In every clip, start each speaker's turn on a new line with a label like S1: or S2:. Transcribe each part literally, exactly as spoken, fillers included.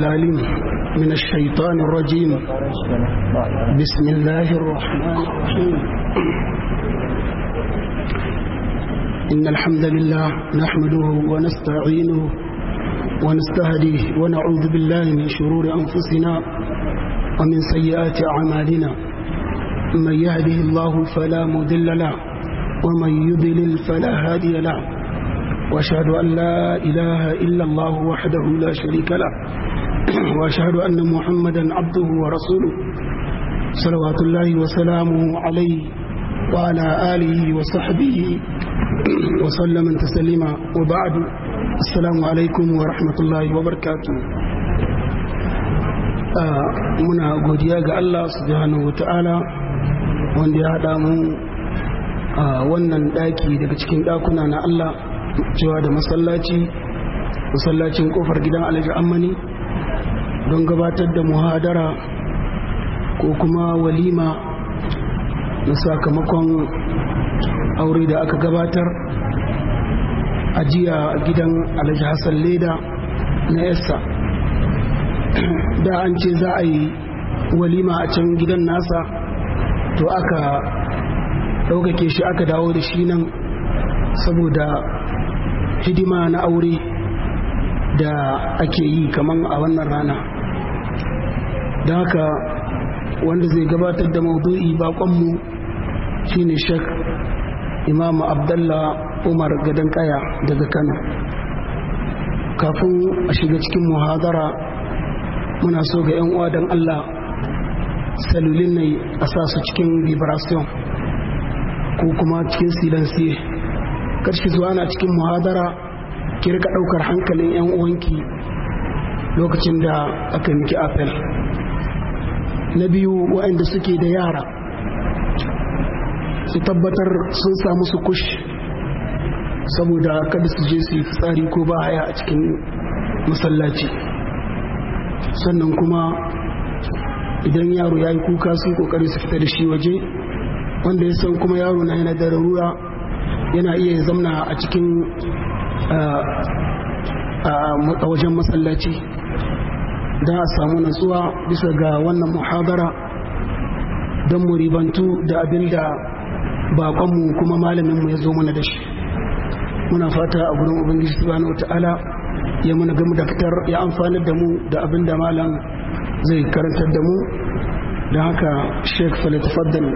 S1: العليم من الشيطان الرجيم. بسم الله الرحمن الرحيم. إن الحمد لله نحمده ونستعينه ونستهديه ونعوذ بالله من شرور أنفسنا ومن سيئات أعمالنا. من يهده الله فلا مضل له ومن يضلل فلا هادي له، وأشهد أن لا إله إلا الله وحده لا شريك له، وأشهد أن محمدا عبده ورسوله صلوات الله وسلامه عليه وعلى آله وصحبه وسلم تسليما، وبعد. السلام عليكم ورحمة الله وبركاته. muna godiya ga Allah subhanahu wata'ala wanda ya haɗa mu a wannan ɗaki daga cikin ɗakuna na Allah cewa da masallaci masallacin kofar gidan Alhaji Ammani don gabatar da muhadara ko kuma walima na sakamakon aure da aka gabatar a jiya a gidan Alhaji Hassan Leda na Yassa. Da an ce za a yi walima a can gidan nasa, to aka ɗaukake shi aka dawo da shi nan saboda hidima na aure da ake yi kaman a wannan rana. don haka wanda zai gabatar da maudu'i bakonmu shine Sheikh Imam Abdullah Umar Gadan Kaya daga Kano. Kafin a shiga cikin muhadara, muna so ga yan uwa dan Allah salulin ne a sa su cikin vibration ko kuma cikin silensiye. Karshe zuwa na cikin muhadara ki rika daukar hankalin yan uwanki lokacin da aka miki apel. Na biyu, waɗanda suke da yara su tabbatar sun samu su kush saboda kada su je su yi fitsari ko ba haya a cikin masallaci. Sannan kuma idan yaro ya yi kuka sun kokari su fita da shi waje, wanda ya san kuma yaro na yana da rarura yana iya zamna a cikin a wajen masallaci don a samu natsuwa bisa ga wannan muhadara don mu ribantu da abin da bakonmu kuma malaminmu ya zo mana da shi. Muna fata a gurin Ubangiji subhanahu wata'ala ya muna gamu da fitar ya amfanar da mu da abin da malam zai karantar da mu. don haka Sheikh falatafaddal.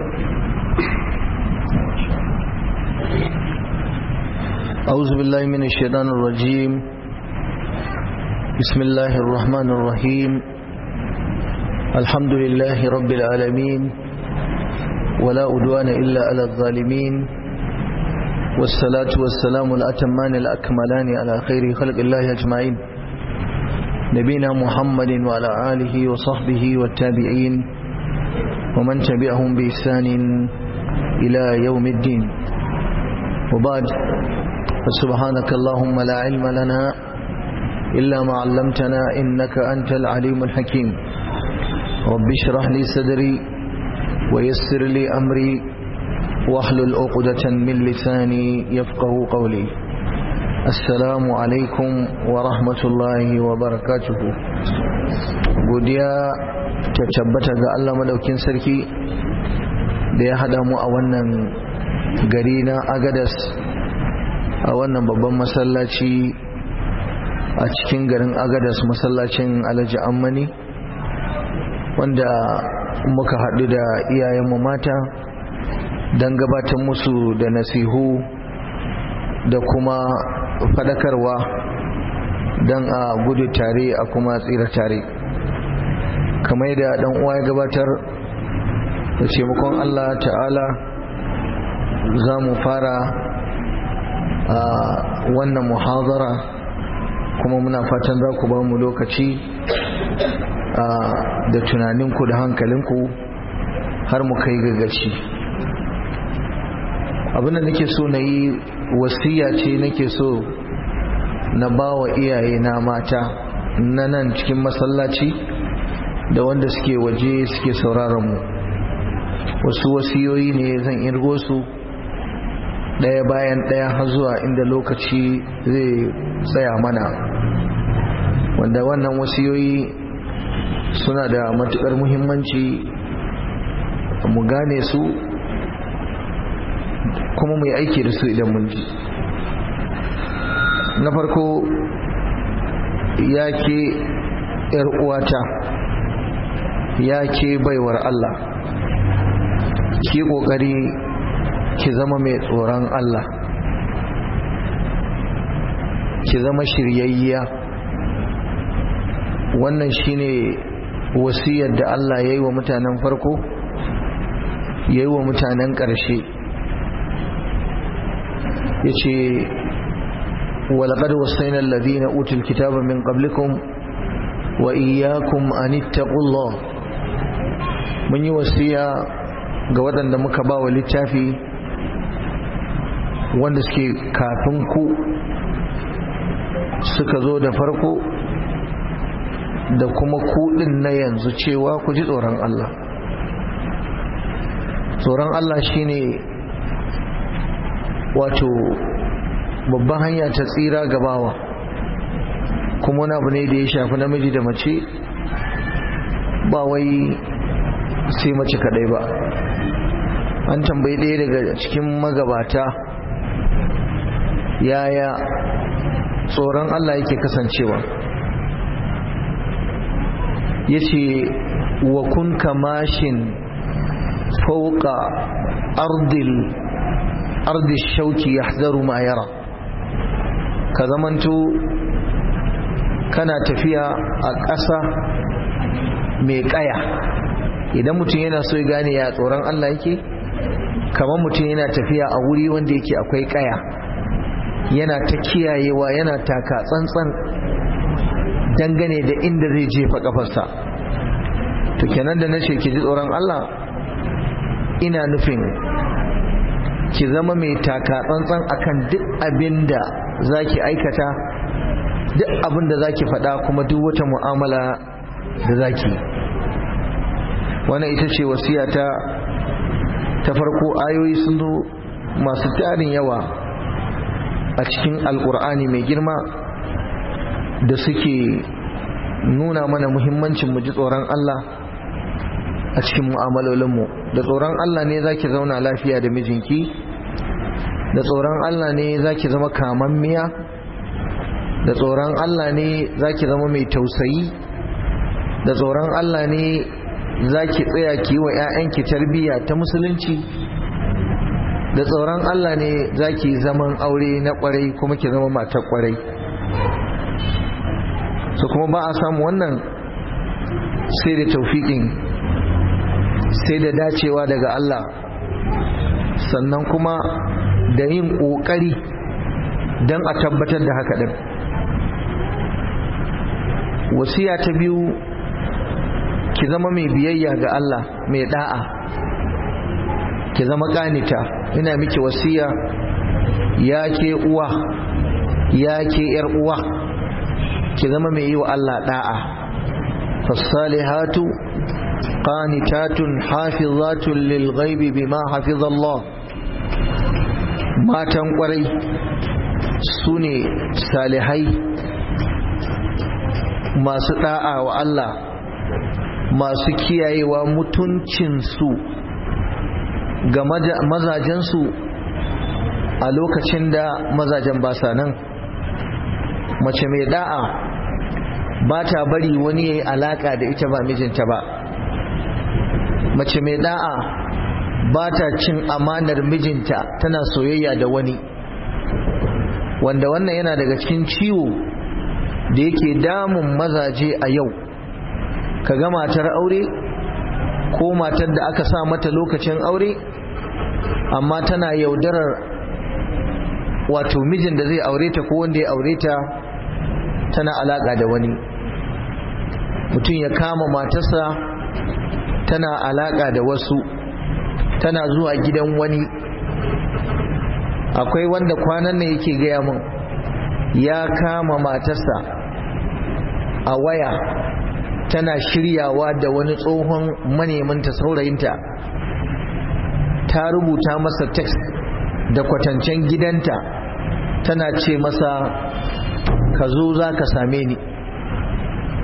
S2: أعوذ بالله من الشيطان الرجيم. بسم الله الرحمن الرحيم. الحمد لله رب العالمين، ولا عدوان إلا على الظالمين، والصلاة والسلام الأتمان الأكملان على خير خلق الله أجمعين، نبينا محمد وعلى آله وصحبه والتابعين ومن تبعهم بإحسان إلى يوم الدين. وبعد، فسبحانك اللهم لا علم لنا إلا ما علمتنا إنك أنت العليم الحكيم. رب اشرح لي صدري ويسر لي أمري واحلل عقدة من لساني يفقه قولي. السلام عليكم ورحمة الله وبركاته. godiya ta tabbata ga Allah madaukin sarki da ya hada mu a wannan gari na Agadas, a wannan babban masallaci a cikin garin Agadas, masallacin Alhaji Ammani, wanda muka haɗu da iyayenmu mata don gabatar musu da nasihu da kuma fadakarwa don a gudu tare a kuma tsira tare. kamar yadda dan uwa ya gabatar da taimakon Allah ta'ala, za mu fara a wannan muhadara, kuma muna fatan za ku ba mu lokaci da tunaninku da hankalinku har mu kai gagaci. abinda nake so na yi wasiya ce nake so na ba wa iyaye na mata na nan cikin masallaci da wanda suke waje suke sauraron mu. wasu wasiyoyi ne zan irgo su ɗaya bayan ɗaya har zuwa inda lokaci zai tsaya mana. wanda wannan wasiyoyi suna da matukar muhimmanci mu gane su kuma mu yi aiki da su idan mun ji. Na farko, ya ke ‘yar uwata, ya ke baiwar Allah, ki ƙoƙari ki zama mai tsoron Allah, ki zama shiryayya. Wannan shine wasiyar da Allah ya yi wa mutanen farko, ya yi wa mutanen ƙarshe. Ya ce, walaƙar wasainar ladina utul kitaba min qablikum wa iyyakum an ittaqullah. Mun yi wasiya ga waɗanda muka ba wa littafi wanda suke kafin ku suka zo da farko da kuma kuɗin na yanzu cewa ku ji tsoron Allah. Tsoron Allah shine wato babban hanya ta tsira gabawa, kuma wani abu ne da ya shafi namiji da mace, ba wai sai mace kadai ba. An tambayi ɗaya daga cikin magabata yaya tsoron Allah yake kasancewa, yace wa kun kamashin fauka ardil ardi shauki yahzaru ma yara. Ka zamanto kana tafiya a ƙasa mai ƙaya. Idan mutum yana so ya gane ya tsoron Allah yake, kamar mutum yana tafiya a wuri wanda yake akwai ƙaya, yana ta kiyayewa, yana taka tsantsan dangane da inda zai jefa kafarsa. To kenan da nace ki ji tsoron Allah, ina nufin ki zama mai taka tsantsan akan duk abin da zaki aikata, duk abin da zaki faɗa, kuma duk wata mu'amala da zaki. Wannan ita ce wasiyata ta farko. Ayoyi sun zo masu tarin yawa a cikin alkur'ani mai girma da suke nuna mana muhimmancin mu ji tsoron Allah a cikin mu'amalolinmu. Da tsoron Allah ne zaki zauna lafiya da mijinki, da tsoron Allah ne zaki zama kamammiya, da tsoron Allah ne zaki zama mai tausayi, da tsoron Allah ne zaki tsaya ki wa 'ya'yanki tarbiyya ta musulunci, da tsoron Allah ne zaki zaman aure na kwarai kuma ki zama matar kwarai. So kuma ba a samu wannan sai da taufiƙin, sai da dacewa daga Allah, sannan kuma da yin ƙoƙari don a tabbatar da haka ɗin. Wasiya ta biyu, ki zama mai biyayya ga Allah, mai da'a, ki zama ƙanita. Ina miki wasiya ya ke uwa, ya ke ‘yar uwa, ki zama mai yi wa Allah da'a. fasalihatu qanitatun hafizatun lil ghaibi bima hafizallah. Matan kwarai su ne salihai masu da'a wa Allah, masu kiyayewa mutuncinsu ga mazajensu a lokacin da mazajen ba sa nan. Mace mai da'a ba ta bari wani ya yi alaka da ita ba mijinta ba. Mace mai da'a ba ta cin amanar mijinta tana soyayya da wani, wanda wannan yana daga cikin ciwo da yake damun mazaje a yau. Ka ga matar aure ko matar da aka sa mata lokacin aure, amma tana yaudarar wato mijin da zai aure ta ko wanda ya aure ta, tana alaka da wani. Mutum ya kama matarsa tana alaka da wasu, tana zuwa gidan wani. Akwai wanda kwanan nan yake gaya min ya kama matarsa a waya tana shiryawa da wani tsohon manemanta saurayinta, ta rubuta masa text da kwatancen gidanta, tana ce masa ka zo za ka same ni.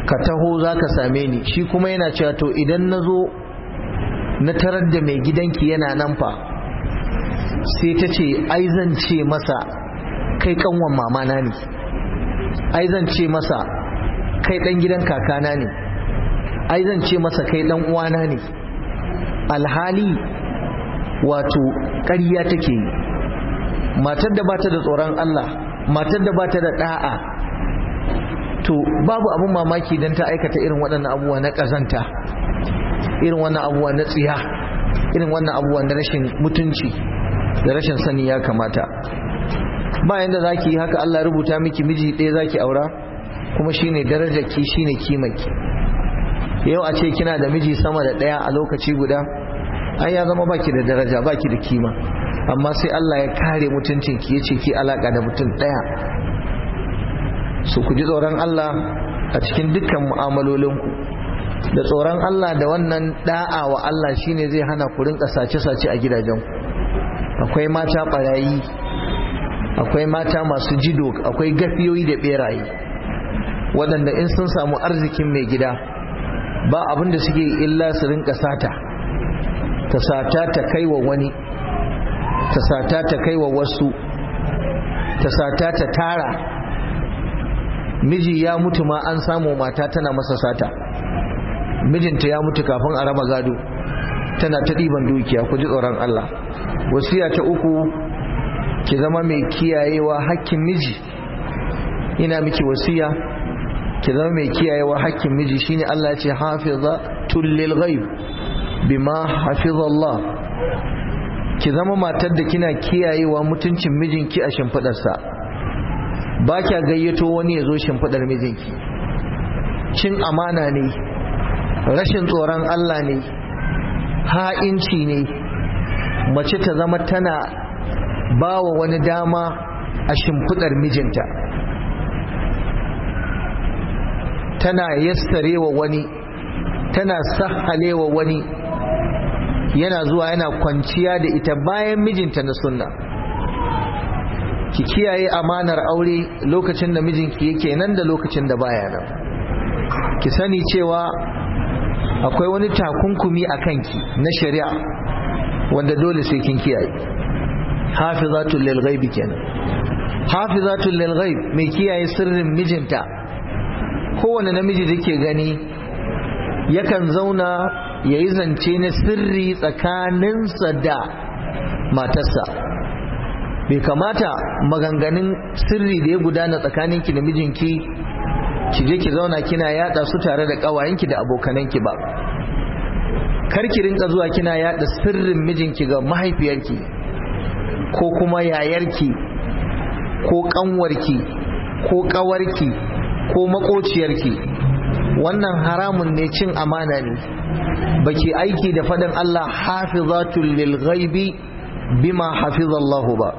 S2: ka taho za ka same ni, shi kuma yana cewa to idan na zo na tarar da mai gidanki yana nan fa, sai ta ce ai zan ce masa kai kanwan mamana ne, ai zan ce masa kai dan gidan kakana ne, ai zan ce masa kai dan uwana ne. Alhali wato ƙarya take yi. Matar da bata da tsoron Allah, matar da bata da da'a, to babu abun mamaki dan ta aikata irin waɗannan abubuwa na ƙazanta, irin wannan abubuwa na tsiya, irin wannan abubuwa na rashin mutunci da rashin sani ya kamata. Bayan da zaki yi haka, Allah rubuta miki miji ɗaya zaki aura, kuma shine darajarki, shine kimarki. Yau a ce kina da miji sama da ɗaya a lokaci guda, ai ya zama baki da daraja, baki da kima. Amma sai Allah ya kare mutuncinki, ya ce ki alaka da mutum ɗaya. So ku ji tsoron Allah a cikin dukkan mu'amalolinku, da tsoron Allah da wannan da'a wa Allah shine zai hana ku rinka sace-sace a gidajenku. Akwai mata barayi, akwai mata masu jido, akwai gafiyoyi da beraye waɗanda in sun samu arzikin mai gida ba abin da suke illa su rinka sata, ta sata ta kai wa wani, ta sata ta kai wa wasu, ta sata ta tara. Miji ya mutu ma an samu mata tana masa sata, mijinta ya mutu kafin a raba gado, tana ta ɗiban dukiya. Ku ji tsoron Allah. Wasiya ta uku, ki zama mai kiyayewa hakkin miji. Ina miki wasiya ki zama mai kiyayewa hakkin miji, shine Allah ya ce hafizatul lil ghaib bima hafizallah. Ki zama matar da kina kiyayewa mutuncin mijinki a shimfidarsa, ba kya gayyato wani ya zo shimfidar mijinki. Cin amana ne, rashin tsoron Allah ne, ha'inci ne mace ta zama tana bawa wani dama a shimfidar mijinta, tana yassarewa wani, tana sahalewa wani, yana zuwa yana kwanciya da ita bayan mijinta na sunna. Ki kiyaye amanar aure lokacin da mijinki yake nan da lokacin da baya nan. Ki sani cewa akwai wani takunkumi a kanki na shari'a wanda dole sai kin kiyaye. Hafizatul lil ghaibi kenan. Hafizatul lil ghaib, mai kiyaye sirrin mijinta. Kowane namiji da ke gani yakan zauna ya yi zance na sirri tsakaninsa da matarsa. Bai kamata maganganun sirri da ya gudana tsakaninki da mijinki ki je ki zauna kina yada su tare da kawayenki da abokananki ba. Kar ki rinka zuwa kina yada sirrin mijinki ga mahaifiyarki ko kuma yayarki ko kanwarki ko kawarki ko makociyarki. Wannan haramun ne, cin amana ne. Baki aiki da fadin Allah hafizatul lil ghaibi bima hafizallahu ba.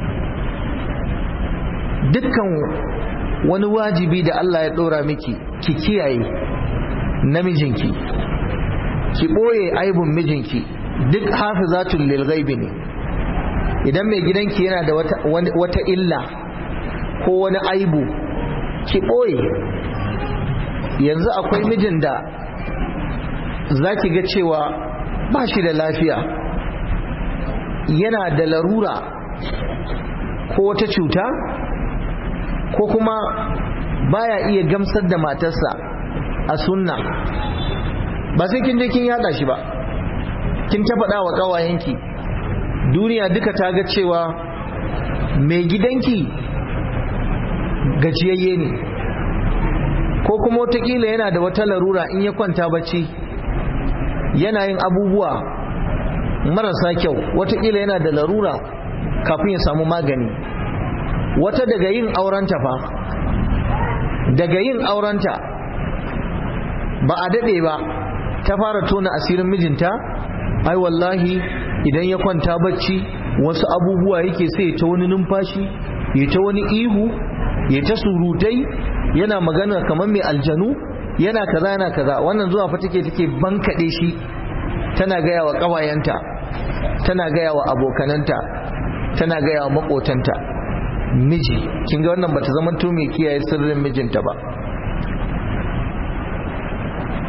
S2: Dukkan wani wajibi da Allah ya dora miki ki kiyaye namijinki, ki boye aibun mijinki, duk hafizatul lil ghaibi ne. Idan mai gidanki yana da wata, wata illa ko wani aibu, ki boye. Yanzu akwai mijin da zaki ga cewa ba shi da lafiya, yana da larura ko wata cuta, ko kuma baya iya gamsar da matarsa a sunna. Ba sai kin je kin yada shi ba, kin ta faɗa wa ƙawayenki, duniya duka ta ga cewa mai gidanki gajiyayye ne, ko kuma watakila yana da wata larura, in ya kwanta bacci yana yin abubuwa marasa kyau, watakila yana da larura kafin ya samu magani. Wata daga yin aurenta fa, daga yin aurenta ba a daɗe ba ta fara tona asirin mijinta. Ai wallahi idan ya kwanta bacci wasu abubuwa yake, sai ta wani numfashi, ya ta wani ihu, ya ta surutai, yana magana kamar mai aljanu, yana kaza yana kaza. Wannan zuwa fa take take bankaɗe shi, tana gaya wa ƙawayenta, tana gaya wa abokananta, tana gaya wa maƙotanta. Miji, kin ga wannan bata zama to mai kiyaye sirrin mijinta ba.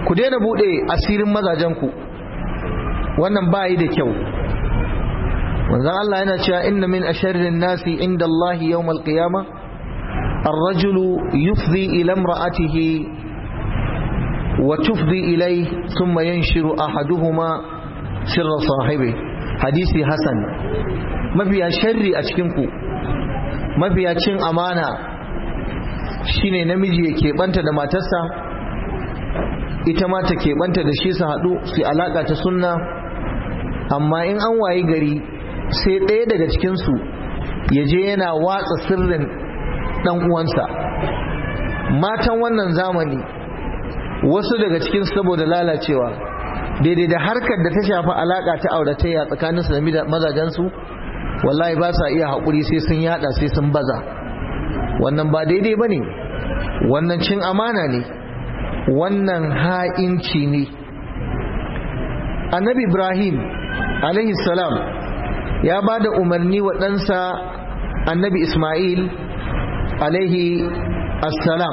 S2: ku daina bude asirin mazajenku, wannan ba yi da kyau. manzon Allah yana cewa inna min asharrin nasi inda Allah yawmal qiyamah ar-rajulu yufdi ila imra'atihi wa tufdi ilayhi thumma yanshiru ahaduhuma sirra sahibi. hadisi hasan. mafiya sharri a cikin ku, mafiya cin amana shine namiji ya keɓanta da matarsa, ita ma ta keɓanta da shi su haɗu su alaƙa ta sunna, amma in an wayi gari sai ɗaya daga cikinsu ya je yana watsa sirrin ɗan uwansa. matan wannan zamani wasu daga cikinsu saboda lalacewa daidai da harkar da ta shafi alaƙa ta auratayya tsakaninsu da mazajensu, wallahi ba sa iya haƙuri sai sun yada sai sun baza. wannan ba daidai ba ne, wannan cin amana ne, wannan ha'inci ne. annabi Ibrahim alaihi salam ya ba da umarni wa ɗansa annabi Ismail alaihi assalam.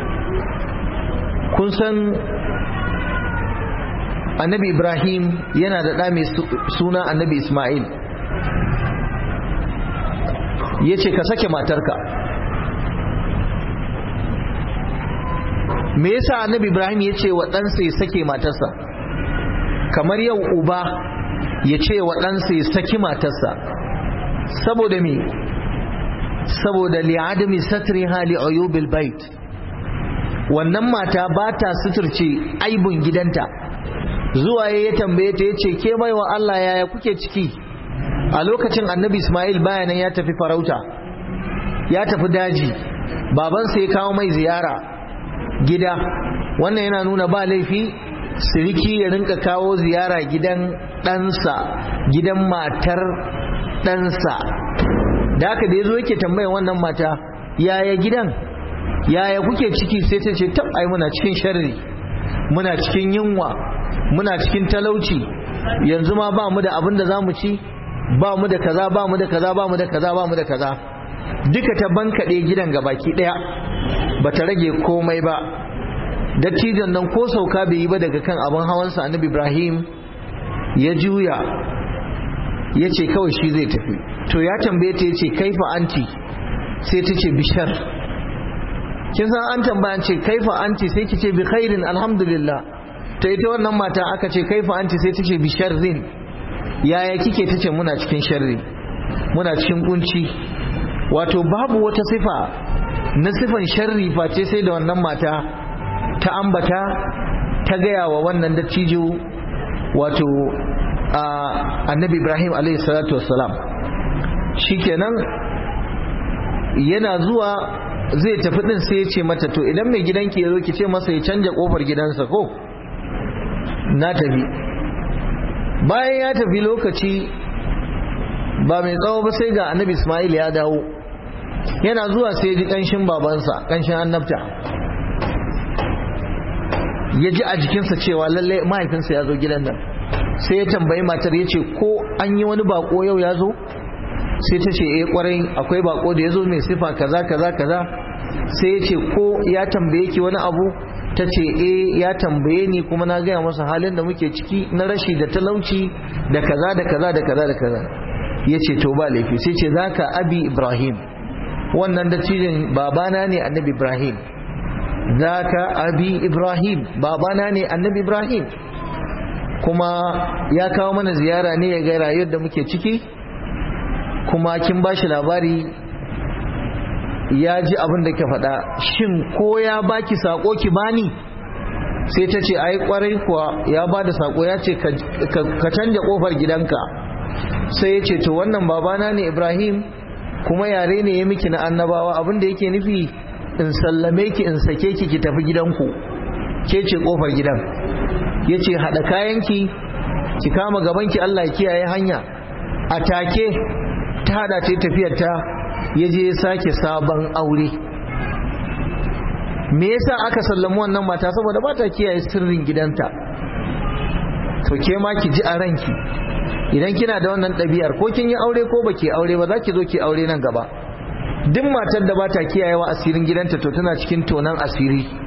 S2: kun san annabi Ibrahim yana da ɗa mai suna annabi Ismail. ya ce ka sake matarka. me yasa annabi Ibrahim ya ce wa ɗansa ya sake matarsa? kamar yau uba ya ce wa ɗansa ya saki matarsa, saboda me? saboda li'adami satriha li'uyubil bait. wannan mata ba ta suturce aibun gidanta. zuwa ya tambaye ta yace ke baiwa Allah yaya kuke ciki? a lokacin annabi Ismail bayanan ya tafi farauta, ya tafi daji, babansa ya kawo mai ziyara gida. wannan yana nuna ba laifi siriki ya rinka kawo ziyara gidan ɗansa, gidan matar ɗansa. da haka da ya zo yake tambaya wannan mata yaya gidan, yaya kuke ciki, sai ta ce tab ai muna cikin sharri, muna cikin yunwa, muna cikin talauci, yanzu ma ba mu da abin da za mu ci, ba mu da kaza ba mu da kaza ba mu da kaza ba mu da kaza. duka ta bankaɗe gidan gabaki ɗaya ba ta rage komai ba. dattijan nan ko sauka bai yi ba daga kan abin hawansa annabi Ibrahim ya juya ya ce kawai shi zai tafi. to ya tambaye ta ya ce kaifa anti, sai ta ce bishar. kin san an tambaya ce kaifa anti sai ki ce bi khairin alhamdulillah. to ita wannan mata aka ce kaifa anti sai ta ce bishar zin, yaya kike? ta ce muna cikin sharri, muna cikin kunci. wato babu wata sifa na sifan sharri face sai da wannan mata ta ambata ta gaya wa wannan dattijo wato annabi Ibrahim alaihi salatu wassalam. shikenan yana zuwa zai tafi din sai ya ce mata to idan mai gidanki ya zo ki ce masa ya canja kofar gidansa ko na tafi. bayan ya tafi lokaci ba mai tsawo ba sai ga annabi Ismail ya dawo. yana zuwa sai ya ji kanshin babansa, kanshin annabta. ya ji a jikinsa cewa lalle mahaifinsa ya zo gidan nan. sai ya tambayi matar ya ce ko an yi wani bako yau ya zo? sai ta ce eh kwarai akwai bako da ya zo mai sifa kaza kaza kaza. sai ya ce ko ya tambaye ki wani abu? ta ce eh ya tambaye ni kuma na gaya masa halin da muke ciki na rashi da talauci da kaza da kaza da kaza da kaza. ya ce to ba laifi. sai ce zaka abi Ibrahim, wannan dattijan babana ne annabi Ibrahim. zaka abi Ibrahim, babana ne annabi Ibrahim. kuma ya kawo mana ziyara ne ya ga rayuwar da muke ciki, kuma kin bashi labari ya ji abin da ke faɗa. shin ko ya baki sako ki bani? sai ta ce ai kwarai kuwa ya ba da sako, ya ce ka canja kofar gidanka. sai ya ce to wannan babana ne Ibrahim, kuma yare ne ya miki na annabawa, abin da yake nufi in sallame ki in sake ki ki tafi gidanku, ke ce kofar gidan. ya ce haɗa kayanki ki kama gabanki, Allah ya kiyaye hanya. a take ta haɗa ta tafiyarta, ya je ya sake sabon aure. me yasa aka sallami wannan mata? saboda ba ta kiyaye sirrin gidanta. to ke ma ki ji a ranki idan kina da wannan ɗabi'ar, ko kin yi aure ko baki aure ba, za ki zo ki aure nan gaba. duk matar da ba ta kiyayewa asirin gidanta to tana cikin tonan asiri.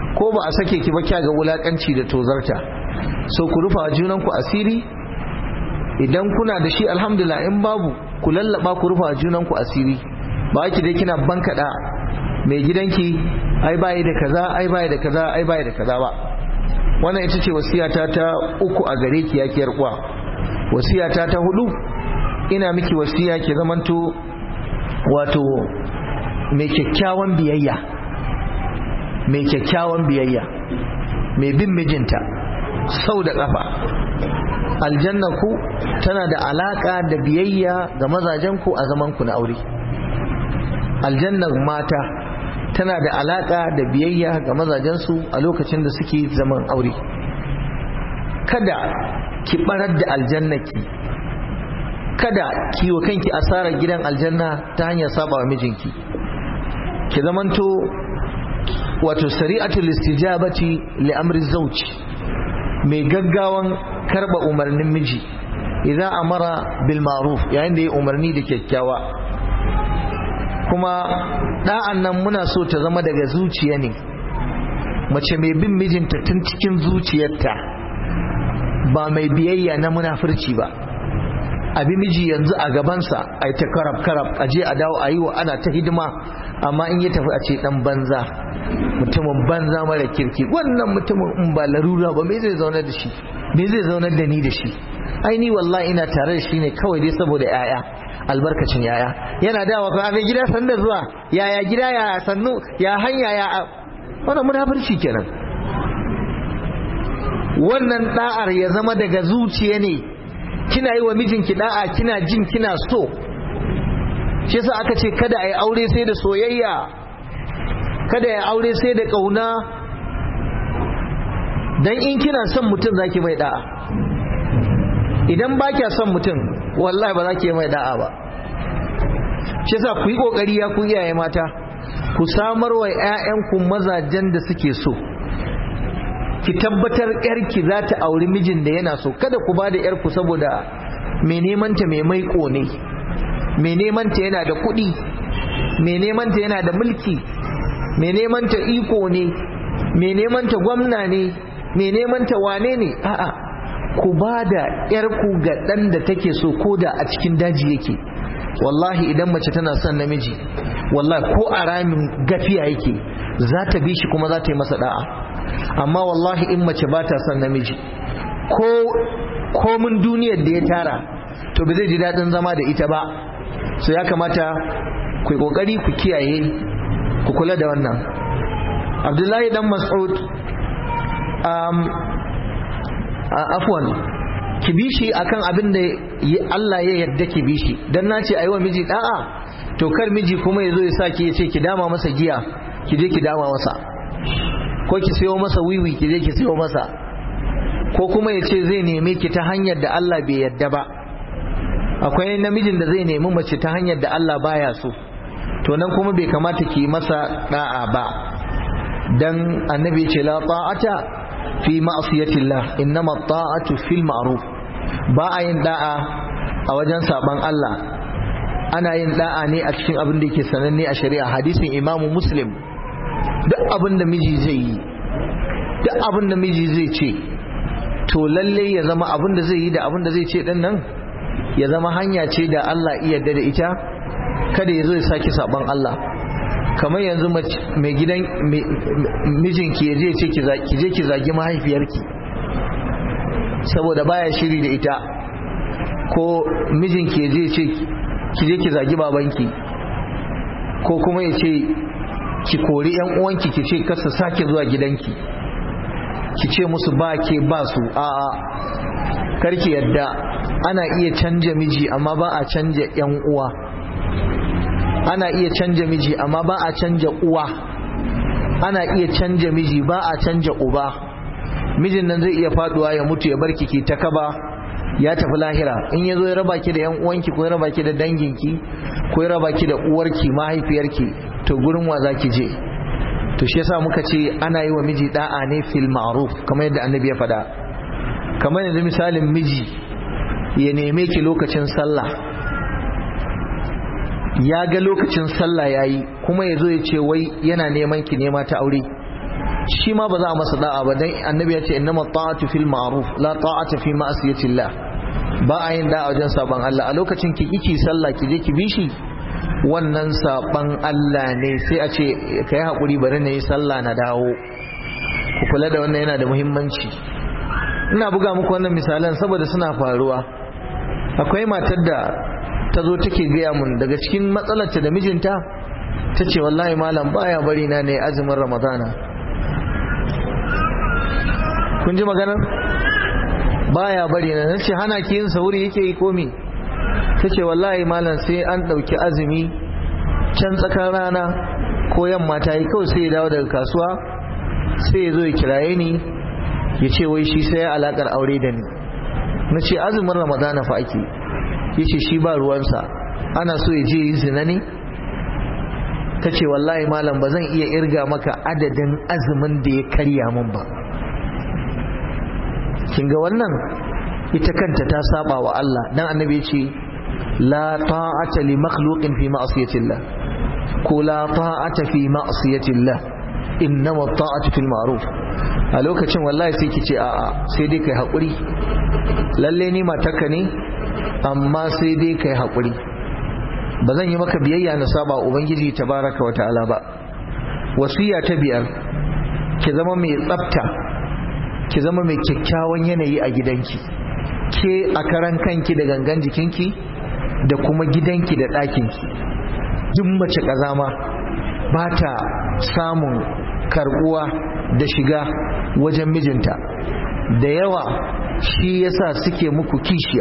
S2: ko ba a sake ki ba kya ga wulakanci da tozarta. So ku rufa junanku asiri, idan kuna da shi alhamdulillah, in babu ku lallaba ku rufa junanku asiri. Ba ki dai kina bankada mai gidanki ai bai da kaza ai bai da kaza ai bai da kaza ba. Wannan ita ce wasiyata ta uku a gare ki yake yar uwa. Wasiyata ta hudu, ina miki wasiya ki zamanto wato mai kyakkyawan biyayya, mai kyakkyawan biyayya, mai bin mijinta sau da kafa. Aljanna ku tana da alaka da biyayya ga mazajen ku a zaman ku na aure. Aljannar mata tana da alaka da biyayya ga mazajensu a lokacin da suke zaman aure. Kada ki barar da aljannaki, kada ki wa kanki asarar gidan aljanna ta hanyar saba wa mijinki. Ki zamanto wato sari'atul istijabati li amri zawj, mai gaggawan karba umarnin miji idan amara bil ma'ruf, yayin da ya umarni da kyakkyawa. Kuma da'an nan muna so ta zama daga zuciya ne, mace mai bin mijinta tun cikin zuciyarta, ba mai biyayya na munafurci ba. Abi miji yanzu a gabansa ai ta karab karab, aje a dawo ayi wa ana ta hidima, amma in ya tafi a ce dan banza, mutumin banza mara kirki. Wannan mutumin in ba larura ba me zai zaunar da shi, me zai zaunar da ni da shi? Ai ni wallahi ina tare da shi ne kawai dai saboda yaya, albarkacin yaya. Yana dawa ka ga gida sanda zuwa, yaya gida, ya sannu, ya hanya, ya wannan munafurci kenan. Wannan da'ar ya zama daga zuciya ne, kina yi wa mijinki da'a, kina jin kina so. Shi yasa aka ce kada ai aure sai da soyayya, kada ai aure sai da kauna. Dan in kina son mutum zaki mai da'a, idan ba kya son mutum wallahi ba zaki mai da'a ba. Shi yasa ku yi kokari ya ku iyaye mata, ku samar wa ƴaƴanku mazajen da suke so. Ki tabbatar yarki za ta auri mijin da yana so. Kada ku ba da yarku saboda mai neman ta mai maiko ne, mai neman ta yana da kuɗi, mai neman ta yana da mulki, mai neman ta iko ne, mai neman ta gwamna ne, mai neman ta wane ne. A'a, ku ba da yarku ga ɗan da take so, ko da a cikin daji yake. Wallahi idan mace tana son namiji, wallahi ko a ramin gafiya yake za ta bi shi kuma za ta yi masa da'a. Amma wallahi in mace ba ta son namiji, ko komin duniyar da ya tara, to ba zai ji daɗin zama da ita ba. So ya kamata ku yi ƙoƙari ku kiyaye, ku kula da wannan. Abdullahi dan Mas'ud, um, afwan, ki bi shi akan abin da Allah ya yarda ki bi shi. Dan na ce ayi wa miji da'a, to kar miji kuma ya zo ya saki ya ce ki dama masa giya, ki je ki dama masa, ko ki sayo masa wiwi, ki je ki sayo masa, ko kuma ya ce zai neme ki ta hanyar da Allah bai yarda ba. Akwai namijin da zai nemi mace ta hanyar da Allah baya so, to nan kuma bai kamata ki masa da'a ba. Dan annabi ya ce la ta'ata fi ma'siyatillah, innama ta'atu fil ma'ruf. Ba a yin da'a a wajen saban Allah, ana yin da'a ne a cikin abin da yake sananne a shari'a. Hadisin Imamu Muslim, duk abin da miji zai yi, duk abin da miji zai ce, to lalle ya zama abin da zai yi da abin da zai ce din nan ya zama hanya ce da Allah iya yarda da ita, kada ya zo ya saki saban Allah. Kamar yanzu mai gidan mijinki ya je ce ki je ki zagi mahaifiyarki saboda baya shiri da ita, ko mijinki ya je ce ki je ki zagi babanki, ko kuma ya ce ki kori yan uwanki, ki ce kasa sake zuwa gidanki, ki ce musu ba ke ba su. A'a, karki yadda. Ana iya canja miji amma ba a canja yan uwa, ana iya canja miji amma ba a canja uwa, ana iya canja miji ba a canja uba. Mijin nan zai iya faduwa ya mutu ya barki ki ta kaba, ya tafi lahira. In ya zo ya raba ki da yan uwanki, ko ya raba ki da danginki, ko ya raba ki da uwarki mahaifiyarki, to gurin wa za ki je? To shi yasa muka ce ana yi wa miji da'a ne fil ma'ruf, kamar yadda annabi ya faɗa. Kamar yanzu misalin miji ya neme ki lokacin sallah, ya ga lokacin sallah yayi, kuma ya zo ya ce wai yana neman ki nema ta aure. shi ma ba za a masa da'a ba, dan annabi ya ce innama ta'atu fil ma'ruf la ta'ata fi ma'siyatillah. Ba a yin da'a wajen saban Allah. A lokacin ki kiki sallah ki je ki bi shi, wannan saban Allah ne, sai a ce kai hakuri bari na yi sallah na dawo. Ku kula da wannan, yana da muhimmanci. Ina buga muku wannan misalan saboda suna faruwa. Akwai matar da ta zo take gaya mun daga cikin matsalarta da mijinta, ta ce wallahi malam baya bari na ne azumin Ramadana. Kun ji maganar? Baya bari na. Nace hana ki yin sahuri yake yi komi? Ta ce wallahi malam sai an ɗauki azumi can tsakar rana ko yamma ta yi, kawai sai ya dawo daga kasuwa sai ya zo ya kiraye ni ya ce wai shi sai ya alakar aure da ni. Na ce azumin Ramadana fa ake. Ya ce shi ba ruwansa, ana so ya je yi zina ne? Ta ce wallahi malam ba zan iya irga maka adadin azumin da ya karya min ba. Kin ga wannan ita kanta ta saba wa Allah, dan annabi ya ce la ta'ata li makhluqin fi ma'siyatillah ko la ta'ata fi ma'siyatillah innama ta'atu fil ma'ruf. A lokacin wallahi sai ki ce a'a, sai dai kai hakuri, lalle ni matarka ne amma sai dai kai hakuri, ba zan yi maka biyayya na saba ubangiji tabaraka wa ta'ala ba. Wasiya ta biyar, ki zama mai tsafta, ki zama mai kyakkyawan yanayi a gidanki, ke a karan kanki da gangan jikinki da kuma gidanki da ɗakinki. Duk mace ƙazama ba ta samun karbuwa da shiga wajen mijinta, da yawa shi yasa suke muku kishiya.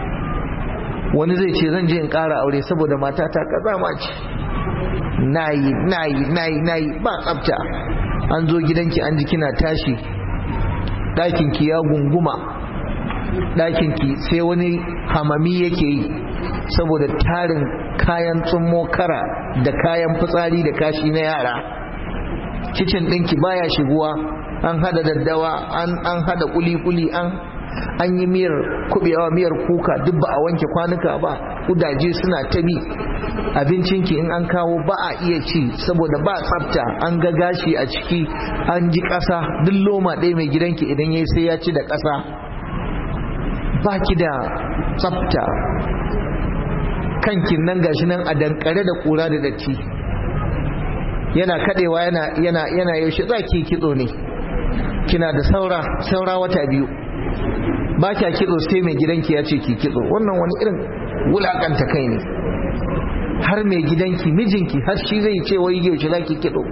S2: Wani zai ce zan je in ƙara aure saboda matata ƙazama ce, nayi nayi nayi nayi ba tsafta. An zo gidanki an ji kina tashi, ɗakinki ya gunguma, ɗakinki sai wani hamami yake yi saboda tarin kayan tsummo kara da kayan fitsari da kashi na yara. Kicin ɗinki baya shiguwa, an hada daddawa, an an hada kuli-kuli, an an yi miyar kubewa, miyar kuka, duk ba a wanke kwanuka ba, kudaje suna ta bi. Abincinki in an kawo ba a iya ci saboda ba tsafta, an ga gashi a ciki, an ji ƙasa. Duk loma ɗaya mai gidanki idan yayi sai ya ci da ƙasa. Ba ki da tsafta, kankin nan gashi nan a dankare da ƙura da datti, yana kadewa yana yana yana yaushe za ki kitso ne? Kina da saura saura wata biyu, ba kya kitso sai mai gidanki ya ce ki kitso. Wannan wani irin wulakanta kai ne. Har mai gidanki, mijinki, har shi zai ce wai yaushe za ki kitso?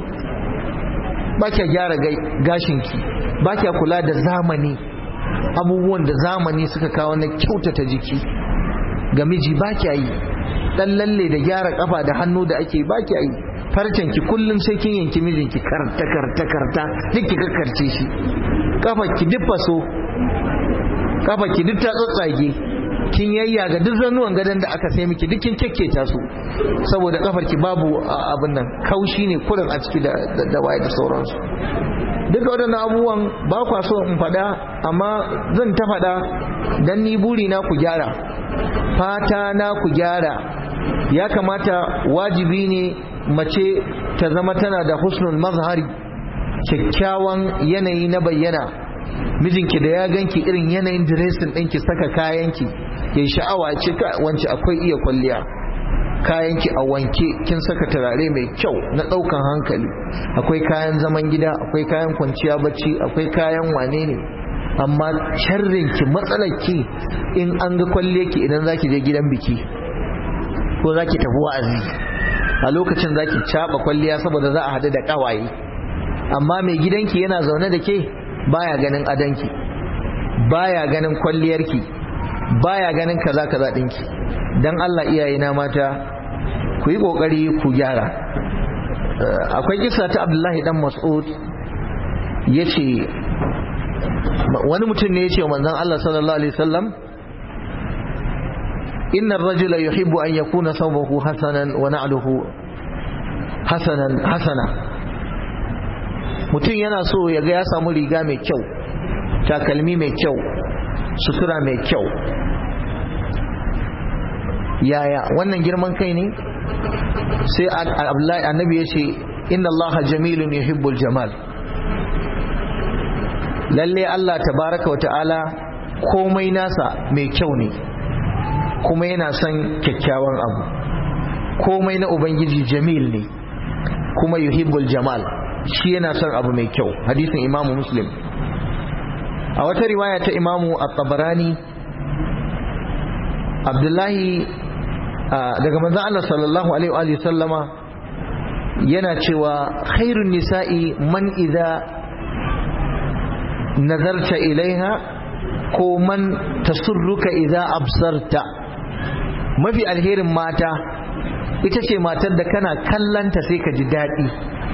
S2: Ba kya gyara gashinki, ba kya kula da zamani, abubuwan da zamani suka kawo na kyautata jiki ga miji ba kya yi. Dan lalle da gyara kafa da hannu da ake ba kya yi. Farcenki kullum sai kin yanki mijinki karta karta karta duk ki kakkarce shi. Kafarki duk faso, kafarki duk ta tsatsage, kin yayya ga duk zanuwan gadon da aka sai miki duk kin kekketa su saboda kafarki babu abin nan, kaushi ne kurin a ciki da da waye da sauransu. Duka waɗannan abubuwan ba kwa so in faɗa, amma zan ta faɗa dan ni buri na ku gyara, fata na ku gyara. Ya kamata, wajibi ne mace ta zama tana da husnul mazhari, kyakkyawan yanayi na bayyana. Mijinki da ya ganki irin yanayin diresin ɗinki, saka kayanki ya sha'awa, ce wance akwai iya kwalliya, kayanki a wanke, kin saka turare mai kyau na ɗaukan hankali, akwai kayan zaman gida, akwai kayan kwanciya bacci, akwai kayan wane ne. Amma sharrinki, matsalarki in an ga kwalliyarki idan zaki je gidan biki ko zaki tafi wa'azi, a lokacin zaki caba kwalliya saboda za a haɗu da ƙawaye. Amma mai gidanki yana zaune da ke, baya ganin adanki, baya ganin kwalliyarki, baya ganin kaza kaza dinki. Dan Allah iyayena mata, ku yi kokari ku gyara. Akwai kissa ta Abdullahi dan Mas'ud, yace wani mutum ne yace wa manzon Allah sallallahu alaihi wasallam, inna ar-rajula yuhibbu an yakuna thawbuhu hasanan wa na'luhu hasanan hasana. Mutum yana so ya ga ya samu riga mai kyau, takalmi mai kyau, sutura mai kyau. Yaya wannan girman kai ne? Sai Abdullahi annabi ya ce inna Allah jamilun yuhibbul jamal. lalle Allah tabaraka wa ta'ala komai nasa mai kyau ne kuma yana son kyakkyawan abu. Komai na ubangiji jamil ne kuma yuhibbul jamal, shi yana son abu mai kyau. Hadisin Imamu Muslim. A wata riwaya ta Imamu At-Tabarani, Abdullahi daga manzon Allah sallallahu alaihi wa sallama yana cewa khairun nisa'i man idza nazarta ilaiha ko man tasurruka idza absarta. Mafi alherin mata ita ce matar da kana kallanta sai ka ji daɗi.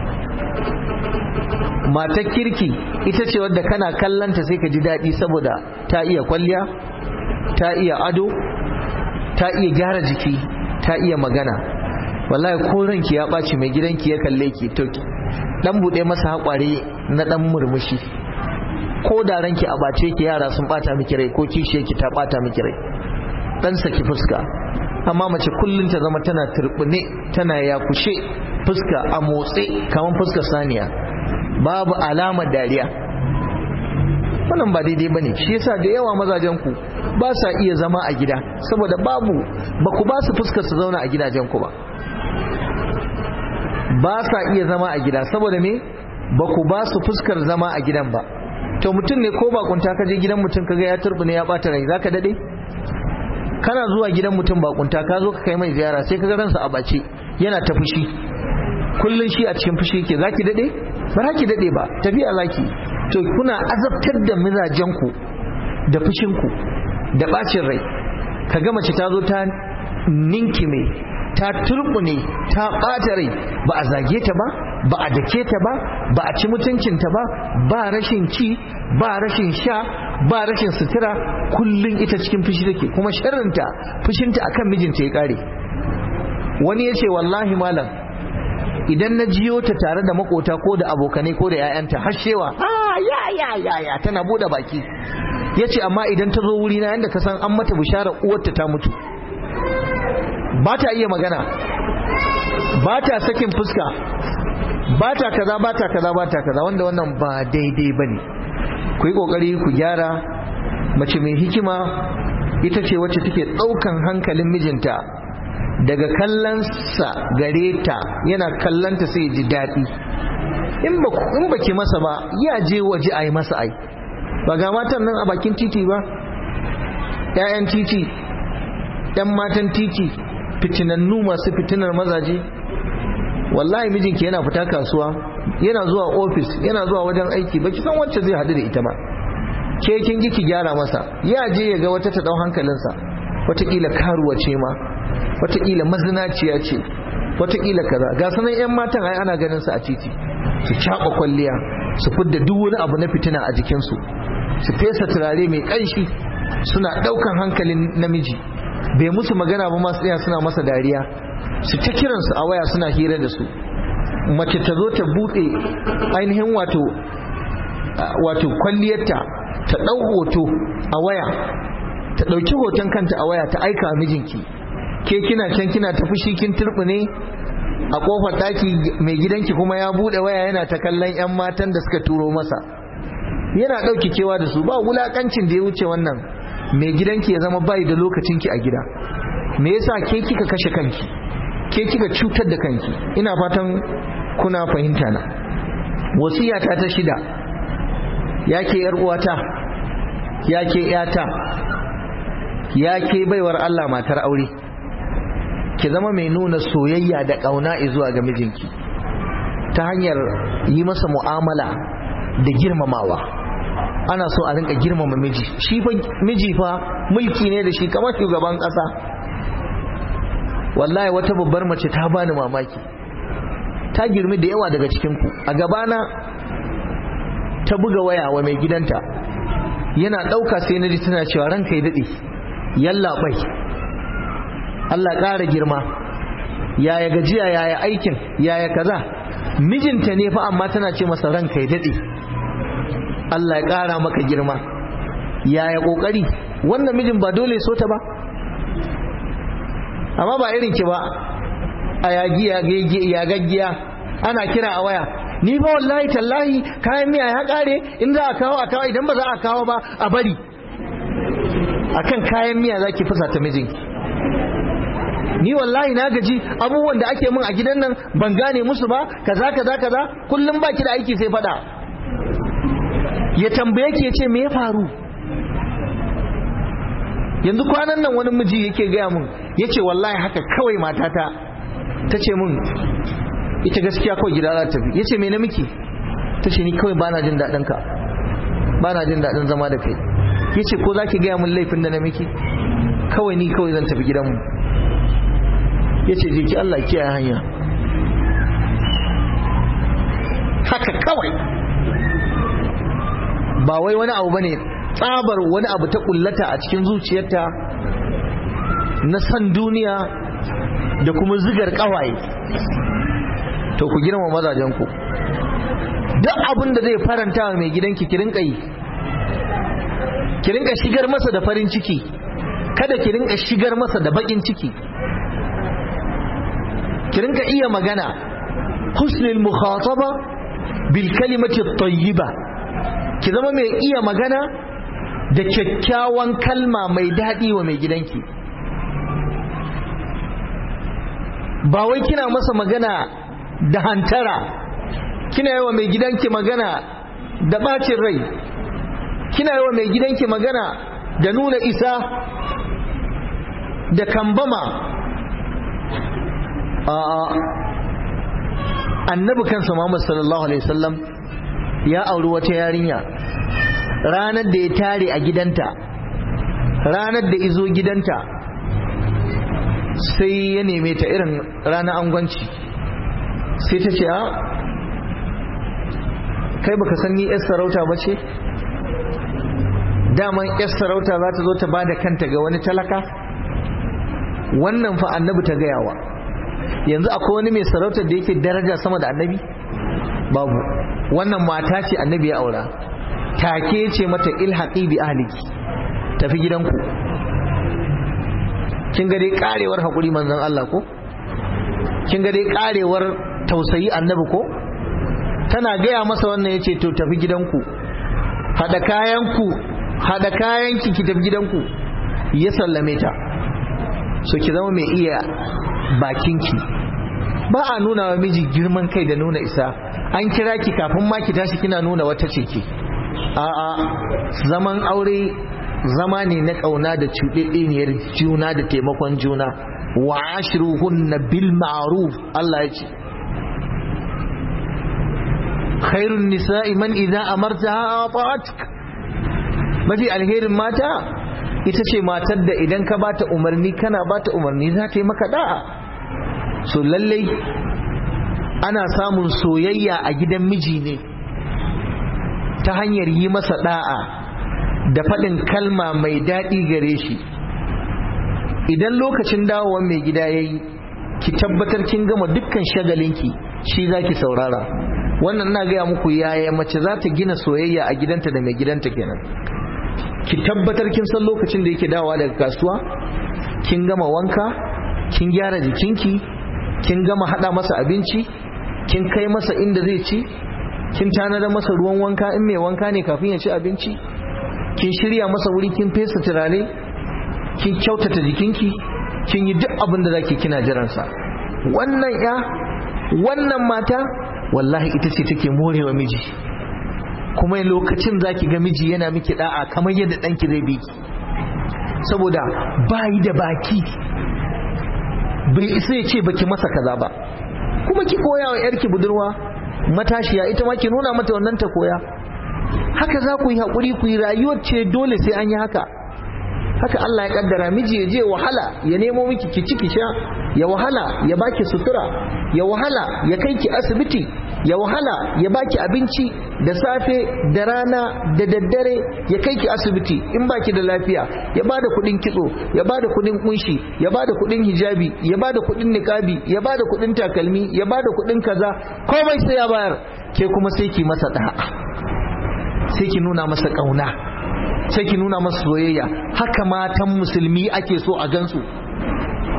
S2: Matar kirki ita ce wadda kana kallanta sai ka ji daɗi saboda ta iya kwalliya, ta iya ado, ta iya gyara jiki, ta iya magana. Wallahi ko ranki ya ɓaci mai gidanki ya kalle ki to dan buɗe masa haƙware na dan murmushi. Ko da ranki a ɓace ki, yara sun ɓata miki rai ko kishiyarki ta ɓata miki rai, dan saki fuska. Amma mace kullum ta zama tana turbune, tana yakushe, fuska a motsi kamar fuskar saniya, babu alamar dariya, wannan ba daidai bane. Shi yasa da yawa mazajen ku ba sa iya zama a gida saboda babu ba ku ba su fuskar su zauna a gidajen ku ba. Ba sa iya zama a gida saboda me? Ba ku ba su fuskar zama a gidan ba. To mutum ne ko bakunta ka je gidan mutum kaga ya turbune ya bata rai, zaka dade? Kana zuwa gidan mutum bakunta ka zo ka kai mai ziyara sai kaga ransa a bace yana ta fushi, kullun shi a cikin fushi yake, zaki dade? Ba za ki dade ba, tafiya zaki. To kuna azabtar da mizajen ku da fushin ku da bacin rai. Kaga mace ta zo ta ninkime, ta turbune, ta bata rai, ba a zage ta ba, ba a dake ta ba, ba a ci mutuncinta ba, ba rashin ci, ba rashin sha, ba rashin sutura, kullum ita cikin fushi take. Kuma sharrinta fushinta akan mijinta ya kare. Wani ya ce wallahi malam, idan na jiyo ta tare da makota ko da abokanai ko da 'ya'yanta har shewa ah ya ya ya ya tana bude baki. Ya ce amma idan ta zo wuri na yanda ka san an mata bishara uwarta ta mutu, ba ta iya magana, ba ta sakin fuska, ba ta kaza ba ta kaza ba ta kaza, wanda wannan ba daidai bane. Ku yi kokari ku gyara. Mace mai hikima ita ce wacce take daukan hankalin mijinta daga kallonsa gare ta, yana kallanta sai ji daɗi. In ba in baki masa ba ya je waje a yi masa ai. Ba ga matan nan a bakin titi ba, ƴaƴan titi, ƴan matan titi, fitinannu masu fitinar mazaje. Wallahi mijinki yana fita kasuwa, yana zuwa ofis, yana zuwa wajen aiki, baki san wacce zai hadu da ita ba. Ke kin ji ki gyara masa, ya je ya ga wata ta dau hankalinsa, wataƙila karuwa ce ma, wataƙila mazinaciya ce, wataƙila kaza. Ga sanan ƴan matan ai ana ganin su a titi, su caɓa kwalliya, su fidda duk wani abu na fitina a jikinsu, su fesa turare mai ƙanshi, suna ɗaukan hankalin namiji. Bai musu magana ba masu tsaya suna masa dariya, su ta kiransu a waya suna hira da su. Mace ta zo ta buɗe ainihin wato wato kwalliyarta, ta ɗau hoto a waya, ta ɗauki hoton kanta a waya ta aika mijinki. Ke kina can kina ta fushi kin turbune a kofar ɗaki, mai gidanki kuma ya buɗe waya yana ta kallon 'yan matan da suka turo masa, yana ɗauki kewa da su. Ba wulakancin da ya wuce wannan. Mai gidanki ya zama bai da lokacinki a gida. Me yasa ke kika kashe kanki, ke kika cutar da kanki? Ina fatan kuna fahimta na. Wasiyata ta shida, yake yar uwata, yake yata, yake baiwar Allah matar aure, ki zama mai nuna soyayya da kauna zuwa ga mijinki ta hanyar yi masa mu'amala da girmamawa. Ana so a rinka girmama miji. Shi fa miji fa mulki ne da shi kamar shugaban kasa. Wallahi wata babbar mace ta bani mamaki, ta girmi da yawa daga cikin ku. A gabana ta buga waya wa mai gidanta, yana dauka sai naji tana cewa ranka ya dade, yalla bai, Allah ƙara girma, yaya gajiya, yaya aikin, yaya kaza. Mijinta ne fa amma tana ce masa ranka ya dade, Allah ya ƙara maka girma, yaya kokari. Wannan mijin ba dole so ta ba, amma ba irin ki ba a yagi ya gaggiya, ana kira a waya, ni ba wallahi tallahi kayan miya ya kare, in za a kawo a kawo, idan ba za a kawo ba a bari. Akan kayan miya zaki fusata mijinki. Ni wallahi na gaji abubuwan da ake min a gidan nan ban gane musu ba, kaza kaza kaza, kullum baki da aiki sai fada. Ya tambaye ki ya ce me ya faru? Yanzu kwanan nan wani miji yake gaya mun, ya ce wallahi haka kawai matata ta ce mun ita gaskiya kawai gida za ta tafi. Ya ce me na miki? Ta ce ni kawai ba na jin daɗin ka, ba na jin daɗin zama da kai. Ya ce ko za ki gaya mun laifin da na miki? Kawai ni kawai zan tafi gidanmu. Ya ce je ki Allah kiyaye hanya. Haka kawai, ba wai wani abu bane, tsabar wani abu ta kullata a cikin zuciyarta na san duniya da kuma zigar kawaye. To ku girma mazajen ku, duk abin da zai faranta wa mai gidanki ki rinka yi, ki rinka shigar masa da farin ciki, kada ki rinka shigar masa da bakin ciki. Ki rinka iya magana, husnul mukhataba bil kalimati at-tayyiba, ki zama mai iya magana da kyakkyawan kalma mai daɗi wa mai gidanki. Ba wai kina masa magana da hantara, kina yi wa mai gidanki magana da ɓacin rai, kina yi wa mai gidanki magana da nuna isa da kambama. A'a, annabi kansa Muhammad sallallahu alaihi wasallam ya auri wata yarinya, ranar da ya tare a gidanta, ranar da izo gidanta sai ya neme ta irin ranar angwanci, sai ta ce a kai baka san ni yar sarauta ba ce? daman yar sarauta za ta zo ta bada kanta ga wani talaka? Wannan fa annabi ta gayawa. Yanzu akwai wani mai sarautar da yake daraja sama da annabi? Babu. Wannan mata ce annabi ya aura, take ce mata ilhaqi bi ahliki, tafi gidanku. Kin ga dai karewar hakuri manzon Allah ko? Kin ga dai karewar tausayi annabi ko? Tana gaya masa wannan yace to tafi gidanku, hada kayanku, hada kayanki ki tafi gidanku. Ya sallame ta. So ki zama mai iya bakinki. Ba a nuna wa miji girman kai da nuna isa. An kira ki kafin ma ki tashi kina nuna wata ce ki. A'a, zaman aure zama ne na kauna da cuɗeɗeniyar juna da taimakon juna. Wa ashiruhunna bil ma'ruf, Allah ya ce. Khairun nisa'i man idza amartaha ata'atka. Mafi alherin mata ita ce matar da idan ka bata umarni kana bata umarni za ta yi maka da'a. So lallai ana samun soyayya a gidan miji ne ta hanyar yi masa da'a da faɗin kalma mai daɗi gare shi. Idan lokacin dawowar mai gida ya yi, ki tabbatar kin gama dukkan shagalinki, shi za ki saurara. Wannan na gaya muku yaya mace za ta gina soyayya a gidanta da mai gidanta kenan. Ki tabbatar kin san lokacin da yake dawowa daga kasuwa, kin gama wanka, kin gyara jikinki, kin gama hada masa abinci, kin kai masa inda zai ci, kin tanada masa ruwan wanka in mai wanka ne kafin ya ci abinci, kin shirya masa wuri, kin fesa turare, kin kyautata jikinki, kin yi duk abin da zaki kina jiransa. Wannan ya wannan mata wallahi ita ce take morewa miji, kuma lokacin zaki ga miji yana miki da'a kamar yadda danki zai bi ki, saboda bayi da baki, bai isa ya ce baki masa kaza ba. Kuma ki koya wa yarki budurwa matashiya ita ma ki nuna mata wannan ta koya. Haka za ku yi haƙuri ku yi, rayuwar ce dole sai an yi haka. Haka Allah ya kaddara, miji ya je wahala ya nemo miki ki ci ki sha, ya wahala ya baki sutura, ya wahala ya kai ki asibiti, ya wahala ya baki abinci da safe da rana da daddare, ya kai ki asibiti in baki da lafiya, ya bada kudin kitso, ya bada kudin kunshi, ya bada kudin hijabi, ya bada kudin niqabi, ya bada kudin takalmi, ya bada kudin kaza, komai sai ya bayar. Ke kuma sai ki masa da'a, sai ki nuna masa kauna, sai ki nuna masa soyayya. Haka matan musulmi ake so a gansu,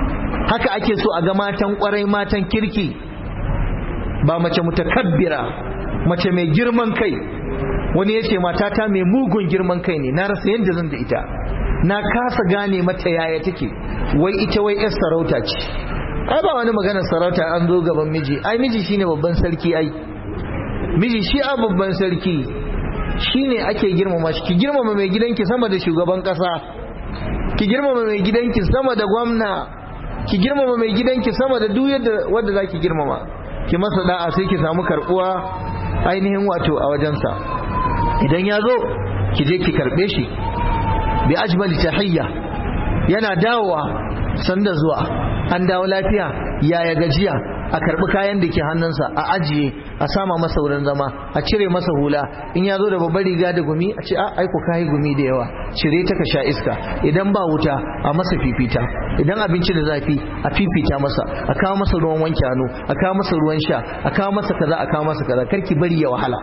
S2: haka ake so a ga matan kwarai, matan kirki, ba mace mutakabbira mace mai girman kai. Wani ya ce matata mai mugun girman kai ne, na rasa yadda zan da ita, na kasa gane mata yaya take, wai ita wai yar sarauta ce. Ai ba wani maganar sarauta an zo gaban miji, ai miji shine babban sarki, ai miji shi a babban sarki shine ake girmama shi. Ki girmama mai gidanki sama da shugaban kasa, ki girmama mai gidanki sama da gwamna, ki girmama mai gidanki sama da duk yadda wanda zaki girmama. Ki masa da'a sai ki samu karbuwa ainihin wato a wajensa. Idan ya zo ki je ki karbe shi bi ajmali tahiyya, yana dawowa sanda zuwa, an dawo lafiya, yaya gajiya, a karbi kayan da ke hannunsa a ajiye, a sama masa wurin zama, a cire masa hula. In ya zo da babbar riga da gumi a ce a aiko kayi gumi da yawa, cire ta ka sha iska. Idan ba wuta a masa fifita, idan abinci da zafi a fifita masa, a kawo masa ruwan wanke hannu, a kawo masa ruwan sha, a kawo masa kaza, a kawo masa kaza. Karki bari ya wahala.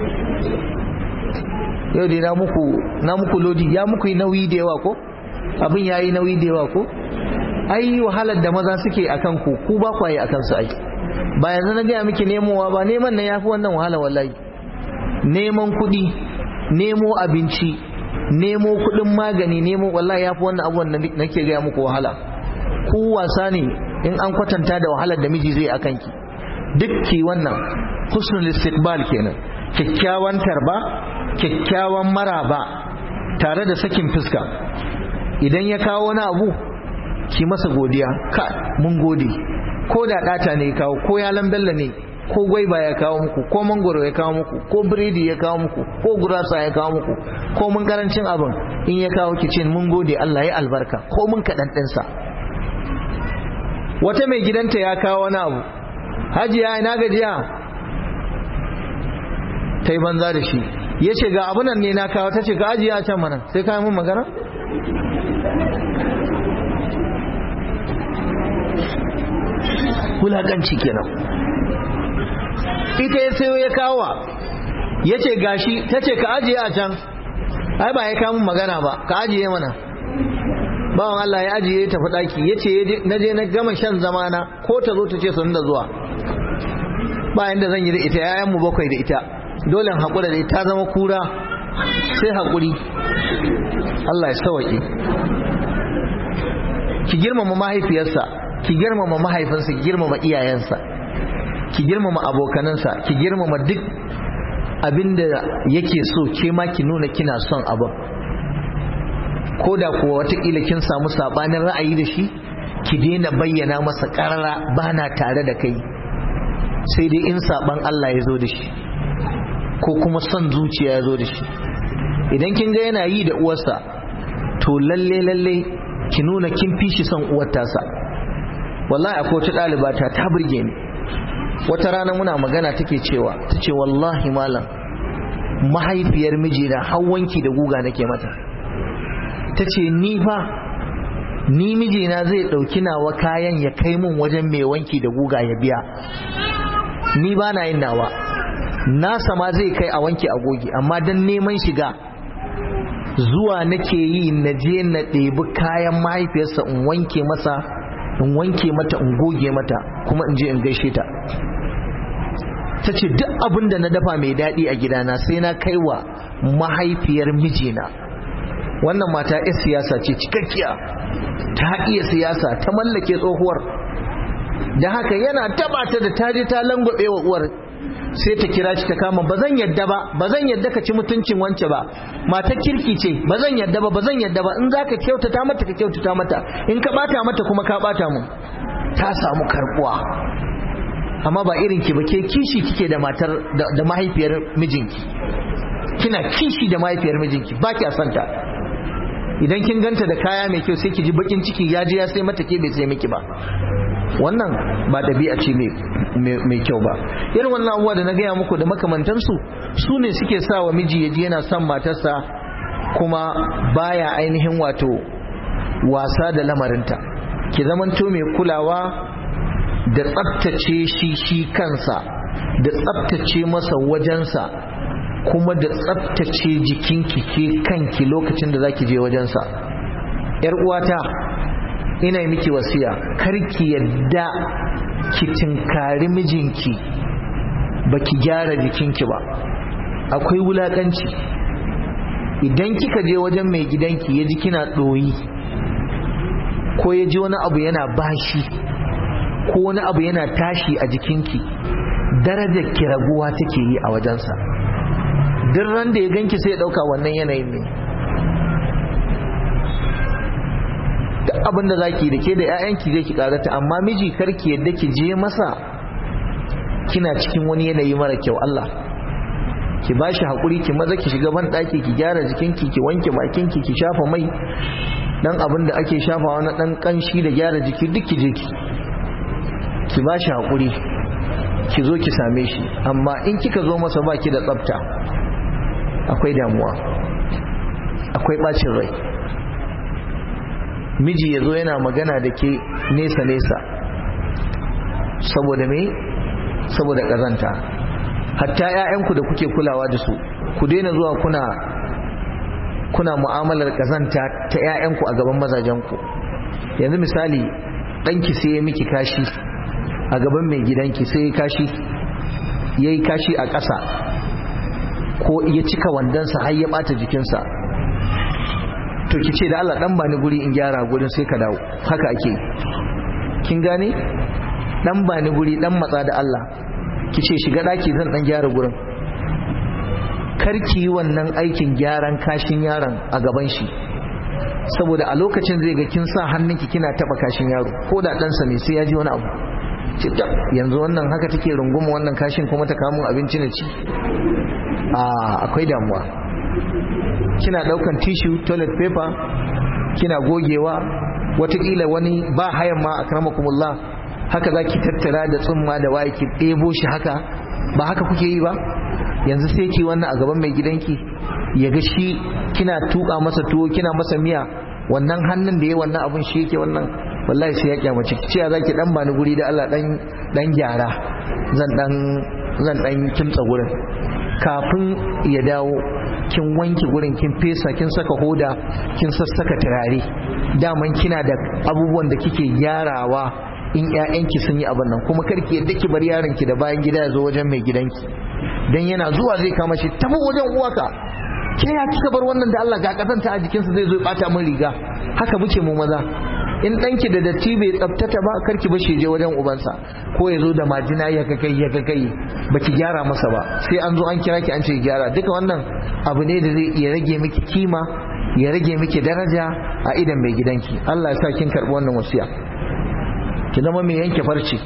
S2: Yau dai na muku na muku lodi, ya muku yi nauyi da yawa ko? Abin yayi nauyi da yawa ko? Ai wahalar da maza suke akan ku, ku ba kwaye akan su ai. Ba yanzu na gaya miki nemowa ba, neman nan yafi wannan wahala wallahi. Neman kuɗi, nemo abinci, nemo kuɗin magani, nemo wallahi yafi wannan abubuwan da nake gaya muku wahala. Ku wasa ne in an kwatanta da wahalar da miji zai akan ki. Dukki wannan husnul istiqbal kenan, kyakkyawan tarba, kyakkyawan maraba tare da sakin fuska. Idan ya kawo wani abu ki masa godiya, ka mun gode. Ko da ɗata ne ya kawo, ko yalan bella ne, ko gwaiba ya kawo muku, ko mangoro ya kawo muku, ko biredi ya kawo muku, ko gurasa ya kawo muku, ko mun karancin abin in ya kawo ki ce mun gode, Allah ya albarka, ko mun kaɗan ɗinsa. Wata mai gidanta ya kawo wani abu, hajiya ina gajiya, ta yi banza da shi. Ya ce ga abunan ne na kawo, ta ce ka ajiye a can mana, sai ka yi mun magana. Wulaƙanci kenan. Ita ya sayo ya kawo, ya ce gashi, ta ce ka ajiye a can. Ai ba ya kawo mun magana ba, ka ajiye mana. Bawan Allah ya ajiye ya tafi ɗaki, ya ce na je na gama shan zamana, ko ta zo ta ce sun da zuwa. Bayan da zan yi da ita, yayan mu bakwai da ita, dole haƙura da ita, ta zama kura, sai haƙuri. Allah ya sawaƙe. Ki girmama mahaifiyarsa, ki girmama mahaifinsa, ki girmama iyayensa, ki girmama abokanansa, ki girmama duk abin da yake so, ke ma ki nuna kina son abin. Ko da kuwa watakila kin samu sabanin ra'ayi da shi, ki daina bayyana masa ƙarara ba na tare da kai, sai dai in saban Allah ya zo da shi ko kuma son zuciya ya zo da shi. Idan kin ga yana yi da uwarsa, to lalle lalle ki nuna kin fi shi son uwar tasa. Wallahi akwai wata ɗalibata ta burge ni. Wata rana muna magana take cewa, ta ce wallahi malam mahaifiyar mijina har wanki da guga nake mata. Ta ce ni fa ni mijina zai ɗauki nawa kayan ya kai mun wajen mai wanki da guga ya biya, ni ba na yin nawa, nasa ma zai kai a wanki a goge, amma don neman shiga zuwa nake yi na je na ɗebi kayan mahaifiyarsa in wanke masa, in wanke mata, in goge mata, kuma in je in gaishe ta. Ta ce duk abin da na dafa mai daɗi a gidana sai na kai wa mahaifiyar mijina. Wannan mata 'yar siyasa ce cikakkiya, ta iya siyasa, ta mallake tsohuwar, da haka yana tabata da taje ta langwabe wa uwar, sai ta kira shi ta kama, ba zan yadda ba, ba zan yadda ka ci mutuncin wance ba, matar kirki ce, ba zan yadda ba, ba zan yadda ba, in za ka kyautata mata ka kyautata mata, in ka bata mata kuma ka bata mu. Ta samu karbuwa. Amma ba irin ki ba, ke kishi kike da matar da mahaifiyar mijinki, kina kishi da mahaifiyar mijinki, ba ki santa. Idan kin ganta da kaya mai kyau sai ki ji bakin ciki ya je ya sai mata, ke bai sai miki ba. Wannan ba ɗabi'a ce mai kyau ba. Irin wannan abubuwa da na gaya muku da makamantansu su ne suke sa wa miji ya ji yana son matarsa kuma baya ainihin wato wasa da lamarinta. Ki zamanto mai kulawa da tsaftace shi shi kansa, da tsaftace masa wajensa, kuma da tsaftace jikinki ke kanki lokacin da zaki je wajensa. Yar uwata, ina yi miki wasiya, karki yadda ki tinkari mijinki baki gyara jikinki ba, akwai wulakanci. Idan kika je wajen mai gidanki ya ji kina ɗoyi ko ya ji wani abu yana bashi ko wani abu yana tashi a jikinki, darajar ki raguwa take yi a wajensa. Duk ran da ya ganki sai ya ɗauka wannan yanayin ne. Duk abin da zaki da ke da 'ya'yanki zai ki karata, amma miji karki yadda ki je masa kina cikin wani yanayi mara kyau. Allah ki bashi hakuri, ki maza ki shiga ban daki, ki gyara jikinki, ki wanke bakinki, ki shafa mai dan abin da ake shafawa na dan kanshi da gyara jiki duk ki je ki ki bashi hakuri, ki zo ki same shi. Amma in kika zo masa baki da tsafta, akwai damuwa, akwai bacin rai. Miji ya zo yana magana da ke nesa nesa saboda me? Saboda kazanta. Hatta 'ya'yanku da kuke kulawa da su, ku daina zuwa kuna kuna mu'amalar kazanta ta 'ya'yanku a gaban mazajenku. Yanzu misali, ɗanki sai ya miki kashi a gaban mai gidanki, sai ya kashi ya yi kashi a ƙasa ko ya cika wandonsa har ya ɓata jikinsa, to ki ce da Allah ɗan ba ni guri in gyara gurin sai ka dawo. Haka ake, kin gane? Ɗan ba ni guri, ɗan matsa da Allah, ki ce shiga ɗaki zan ɗan gyara gurin. Karki yi wannan aikin gyaran kashin yaron a gaban shi, saboda a lokacin zai ga kin sa hannunki kina taɓa kashin yaro, ko da ɗansa ne sai ya ji wani abu. Yanzu wannan haka take runguma wannan kashin kuma ta kamun abinci na ci. A akwai damuwa. Kina ɗaukan tissue, toilet paper, kina gogewa, watakila wani ba hayan ma akramakumullah, haka za ki tattara da tsumma da waye ki ɗebo shi haka. Ba haka kuke yi ba? Yanzu sai ki wannan a gaban mai gidanki ya ga shi kina tuka masa tuwo, kina masa miya, wannan hannun da ya wannan abun shi yake wannan. Wallahi sai ya kyamace ki. Ciya zaki dan bani guri da Allah dan dan gyara, zan dan zan dan kimtsa gurin. Kafin ya dawo kin wanke gurin, kin fesa, kin saka hoda, kin sassaka turare. Daman kina da abubuwan da kike gyarawa in ƴaƴanki sun yi abin nan. Kuma karki yadda ki bar yaronki da bayan gida ya zo wajen mai gidanki, dan yana zuwa zai kama shi, tafi wajen uwaka, ke ya kika bar wannan da Allah ga kazanta a jikinsa zai zo ya bata min riga. Haka muke mu maza. In ɗanki da datti bai tsaftata ba, karki bashi je wajen ubansa, ko ya zo da majina ya kai ya kai baki gyara masa ba, sai an zo an kira ki an ce gyara. Duka wannan abu ne da zai iya rage miki kima, ya rage miki daraja a idan mai gidanki. Allah ya sa kin karɓi wannan wasiya. Ki zama mai yanke farce,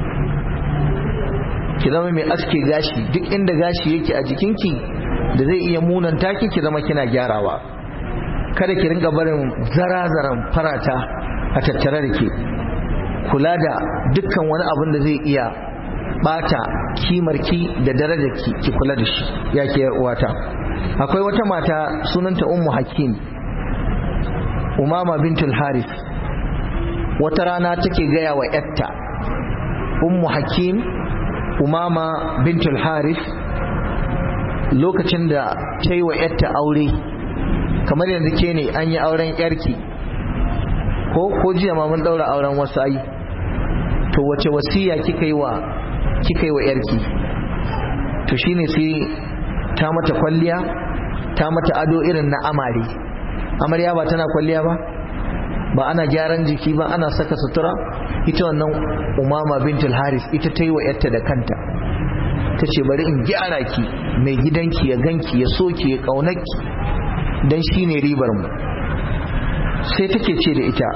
S2: ki zama mai aske gashi, duk inda gashi yake a jikinki da zai iya munanta ki, ki zama kina gyarawa. Kada ki rinka barin zarazaran farata a tattare da ke. Kula da dukkan wani abin da zai iya bata kimarki da darajarki, ki kula da shi ya ke uwata. Akwai wata mata sunanta Ummu Hakim, Umama bintul Harith. Wata rana take gaya wa yatta Ummu Hakim, Umama bintul Harith, lokacin da ta yi wa yatta aure. Kamar yanzu ke ne an yi auren yarki, ko ko jiya ma mun daura auren wasu ai, to wace wasiya kika yi wa kika yi wa yarki? To shine sai ta mata kwalliya, ta mata ado irin na amare. Amarya ba tana kwalliya ba, ba ana gyaran jiki ba, ana saka sutura. Ita wannan Umama bintul Haris ita ta yi wa yarta da kanta. Ta ce bari in gyara ki, mai gidanki ya ganki, ya soki, ya kaunaki, dan shine ribar mu. Sai take ce da ita,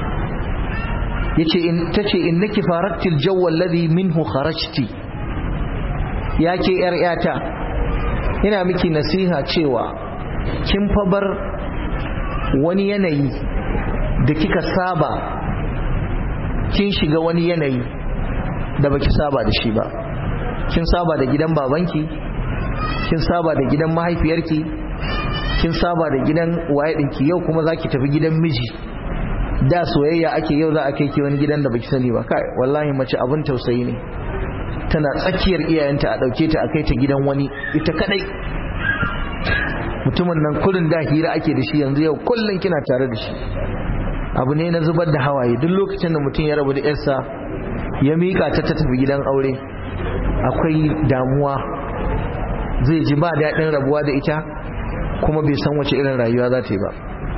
S2: yace in tace innaki faraktil jawwa alladhi minhu kharajti. Yake yar yata, ina miki nasiha cewa kin fa bar wani yanayi da kika saba, kin shiga wani yanayi da baki saba da shi ba. Kin saba da gidan babanki, kin saba da gidan mahaifiyarki, kin saba da gidan waye dinki, yau kuma zaki tafi gidan miji. Da soyayya ake, yau za a kai ki wani gidan da baki sani ba. Kai wallahi mace abun tausayi ne. Tana tsakiyar iyayenta a dauke ta a kai ta gidan wani ita kadai. Mutumin nan kullun da hira ake da shi, yanzu yau kullun kina tare da shi. Abu ne na zubar da hawaye. Duk lokacin da mutum ya rabu da yarsa ya mika ta ta tafi gidan aure, akwai damuwa, zai ji ba daɗin rabuwa da ita kuma bai san wace irin rayuwa za ta yi ba.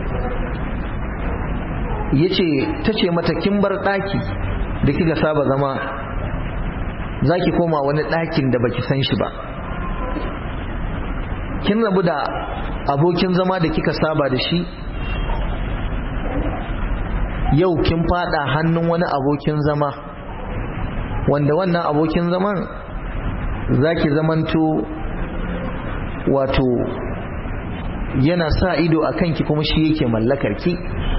S2: yace tace mata kin bar ɗaki da kika saba zama, zaki koma wani ɗakin da baki san shi ba. Kin rabu da abokin zama da kika saba da shi, yau kin fada hannun wani abokin zama wanda wannan abokin zaman zaki zamanto wato yana sa ido a kanki kuma shi yake mallakar ki.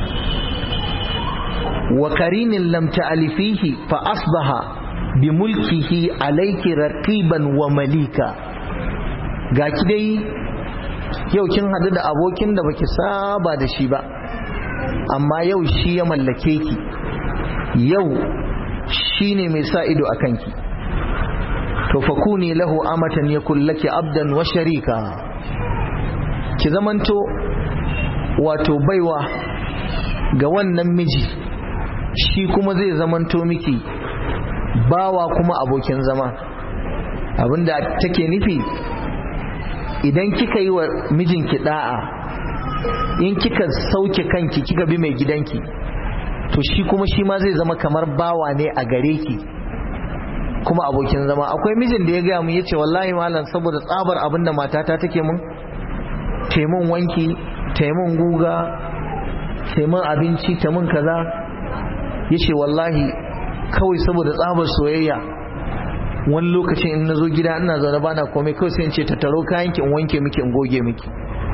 S2: wa karinin lam ta'alifihi fa asbaha bi mulkihi alayki raqiban wa malika. ga ki dai yau kin hadu da abokin da baki saba da shi ba, amma yau shi ya mallake ki, yau shine mai sa ido a kanki. to fakuni lahu amatan yakul laki abdan wa sharika. ki zamanto wato baiwa ga wannan miji, shi kuma zai zamanto miki bawa kuma abokin zama. abinda take nufi, idan kika yi wa mijinki da'a, in kika sauke kanki kika bi mai gidanki, to shi kuma shi ma zai zama kamar bawa ne a gare ki kuma abokin zama. akwai mijin da ya gaya mu yace wallahi malam, saboda tsabar abinda matata take mun, taimun wanki, taimun guga, taimun abinci, taimun kaza, yace wallahi kawai saboda tsabar soyayya wani lokacin in nazo gida ina zaune bana komai, kawai sai in ce ta taro kayanki in wanke miki in goge miki.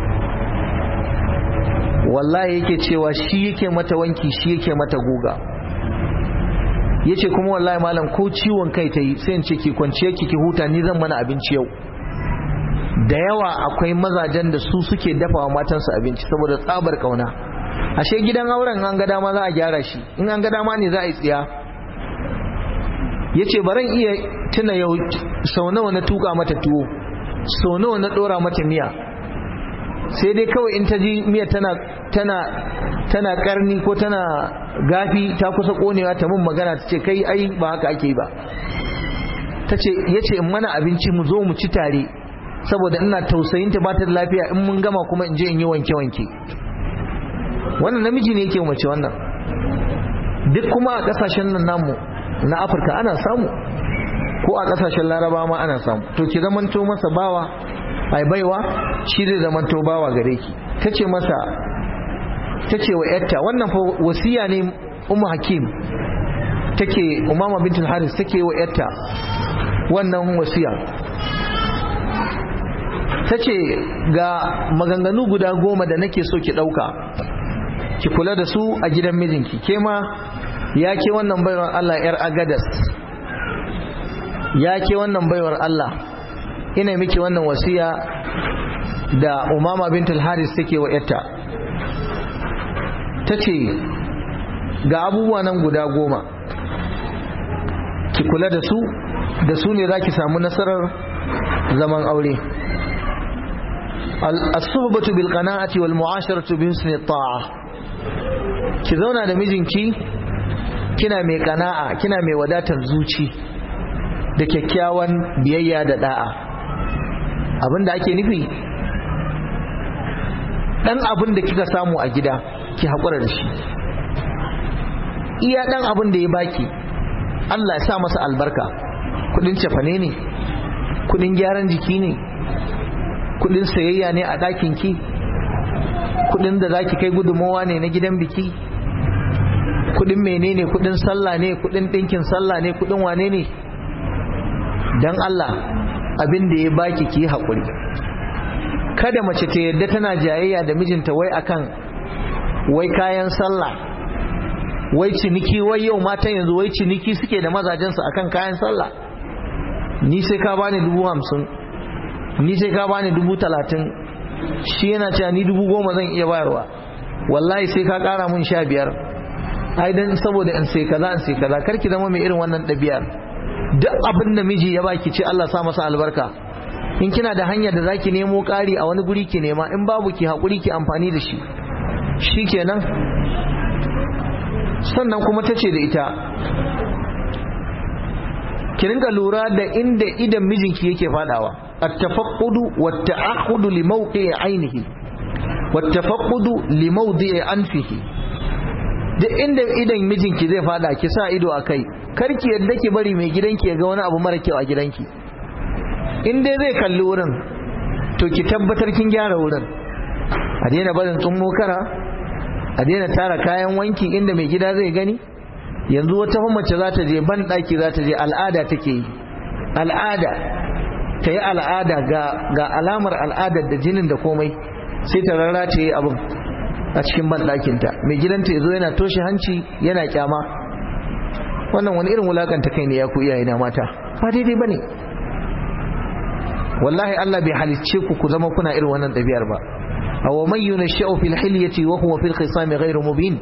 S2: wallahi yake cewa shi yake mata wanki, shi yake mata guga. yace kuma wallahi malam ko ciwon kai ta yi sai in ce ki kwanciye ki ki huta, ni zan mana abinci yau. da yawa akwai mazajen da su suke dafa wa matansu abinci saboda tsabar kauna. ashe gidan auren an ga dama za a gyara shi, in an ga dama ne za a yi tsiya. yace baran iya tuna yau sau nawa na tuka mata tuwo, sau nawa na dora mata miya, sai dai kawai in ta ji miya tana tana tana karni ko tana gafi ta kusa konewa ta mun magana ta ce kai ai ba haka ake ba. tace yace in mana abinci mu zo mu ci tare saboda ina tausayin ta bata da lafiya, in mun gama kuma in je in yi wanke wanke. wannan namiji ne yake mace wannan. duk kuma a kasashen nan namu na Afirka ana samu, ko a kasashen Laraba ma ana samu. to ki zamanto masa bawa, ai baiwa, shi zai zamanto bawa gare ki. tace masa, tace wa yarta, wannan fa wasiya ne Ummu Hakim take, Umama bintul Haris take wa yarta wannan wasiya. tace ga maganganu guda goma da nake so ki dauka ki kula da su a gidan mijinki. ke ma ya ke wannan baiwar Allah yar Agadas, ya ke wannan baiwar Allah, ina miki wannan wasiya da Umama bintul Haris take wa yarta. tace ga abubuwa nan guda goma ki kula da su, da su ne zaki samu nasarar zaman aure. as-suhbatu bil qana'ati wal mu'asharatu bi husni at-ta'a. ki zauna da mijinki kina mai kana'a, kina mai wadatar zuci da kyakkyawan biyayya da da'a. abinda ake nufi, dan abin da kika samu a gida ki haƙura da shi, iya dan abin da ya baki Allah ya sa masa albarka. kudin cefane ne, kudin gyaran jiki ne, kudin sayayya ne a ɗakin ki, kudin da zaki kai gudunmawa ne na gidan biki, kudin menene, kudin sallah ne, kudin ɗinkin sallah ne, kudin wane ne. dan Allah abin da ya baki ki haƙuri. kada mace ta yadda tana jayayya da mijinta wai akan wai kayan sallah, wai ciniki, wai yau matan yanzu wai ciniki suke da mazajensu akan kayan sallah. ni sai ka bani dubu hamsin, ni sai ka bani dubu talatin, shi yana cewa ni dubu goma zan iya bayarwa, wallahi sai ka kara mun sha biyar, ai dan saboda in sai kaza in sai kaza. karki zama mai irin wannan ɗabi'ar. duk abin da miji ya baki ce Allah sa masa albarka. in kina da hanyar da zaki nemo ƙari a wani guri ki nema, in babu ki haƙuri ki amfani da shi, shikenan. sannan kuma tace da ita, ki rinka lura da inda idan mijinki yake fadawa. at-tafaqqudu wat-ta'aqudu li mawqi'i 'ainihi wat-tafaqqudu li mawdi'i anfihi. duk inda idan mijinki zai fada ki sa ido akai, kar ki yadda ki bari mai gidanki ya ga wani abu mara kyau a gidanki. in dai zai kalli wurin to ki tabbatar kin gyara wurin. a daina barin tsummo kara, a daina tara kayan wanki inda mai gida zai gani. yanzu wata mace za ta je ban daki, za ta je al'ada take yi, al'ada ta yi al'ada ga, ga alamar al'adar da jinin da komai, sai ta rarrace yi abin a cikin ban dakinta. mai gidanta ya zo yana toshe hanci yana kyama. wannan wani irin wulakanta kai ne ya ku iyayena mata, ba daidai ba ne. wallahi Allah bai halicce ku ku zama kuna irin wannan ɗabi'ar ba. aw man yunashau fil hilyati wa huwa fil khisami ghayru mubin.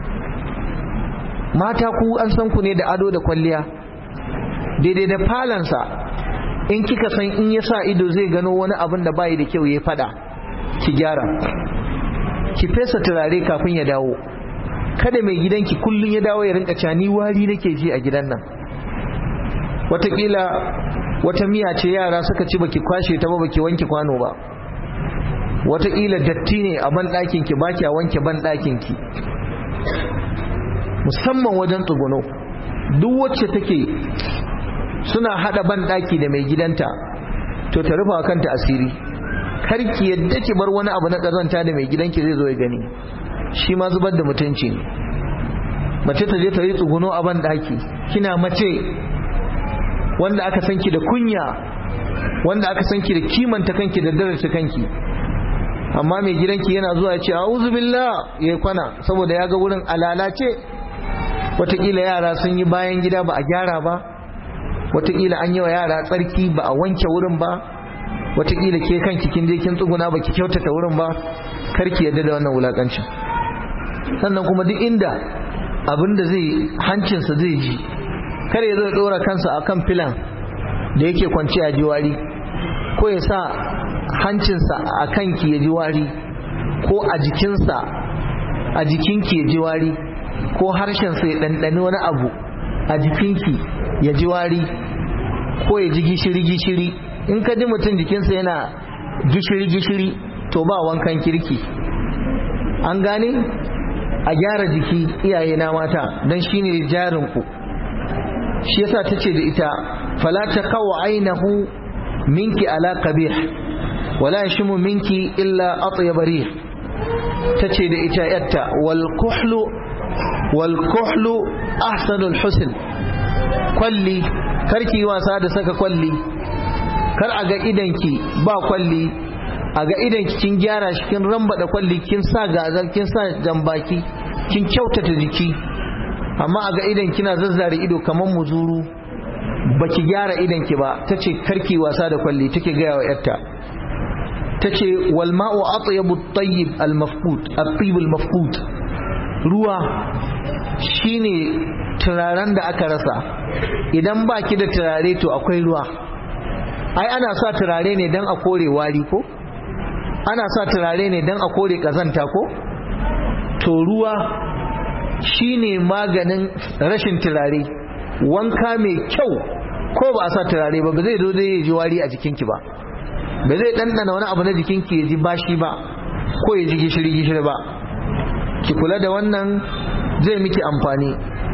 S2: mata ku an san ku ne da ado da kwalliya, daidai da falansa in kika san in ya sa ido zai gano wani abin da bai da kyau ya fada, ki gyara, ki fesa turare kafin ya dawo. kada mai gidanki kullun ya dawo ya rinka cani wari nake ji a gidan nan. watakila wata miya ce yara suka ci baki kwashe ta ba, baki wanke kwano ba. watakila datti ne a ban ɗakin ki, baki a wanke ban ɗakin ki, musamman wajen tsuguno. duk wacce take suna hada ban daki da mai gidanta to ta rufa kanta asiri. kar ki yadda ki bar wani abu na kazanta da mai gidanki zai zo ya gani, shi ma zubar da mutunci ne. mace ta je ta yi tsuguno a ban daki, kina mace wanda aka san ki da kunya, wanda aka san ki da kimanta kanki da daraja kanki, amma mai gidanki yana zuwa ya ce a'udhu billah, ya kwana saboda ya ga wurin alalace. watakila yara sun yi bayan gida ba a gyara ba, watakila an yi wa yara tsarki ba a wanke wurin ba, watakila ke kanki kin je kin tsuguna ba ki kyautata wurin ba. karki yadda da wannan wulakancin. sannan kuma duk inda abin da zai hancinsa zai ji, kar ya zo ya dora kansa akan filan da yake kwance a jiwari, ko ya sa hancinsa a kanki ya ji wari, ko a jikinsa a jikinki ya ji wari, ko harshensa ya ɗanɗani wani abu a jikinki ya ji wari, ko ya ji gishiri-gishiri. in ka ji mutum jikinsa yana gishiri-gishiri to ba wankan kirki. an gane? a gyara jiki iyaye na mata, don shi ne jarinku. shi yasa ta ce da ita fala ta kawo ainihu minki ala qabih wala yashimu minki illa atyab rih. ta ce da ita yatta wal kuhlu wal kuhlu ahsanul husn. kwalli, karki wasa da saka kwalli, kar a ga idanki ba kwalli, a ga idanki kin gyara shi, kin rambada kwalli, kin sa gazal, kin sa jambaki, kin kyautata jiki. amma a ga idan kina zazzare ido kaman muzuru, baki gyara idanki ba. tace karki wasa da kwalli, take ga yawa yarta. tace wal ma'u atyabu at-tayyib al-mafqud at-tayyib al-mafqud. ruwa shine turaren da aka rasa. idan baki da turare to akwai ruwa. ai ana sa turare ne dan a kore wari ko, ana sa turare ne dan a kore kazanta ko. to ruwa shine maganin rashin turare. wanka mai kyau ko ba a sa turare ba, ba zai zo zai ji wari a jikinki ba, ba zai ɗanɗana wani abu na jikinki ya ji bashi ba, ko ya ji gishiri gishiri ba. ki kula da wannan, zai miki amfani.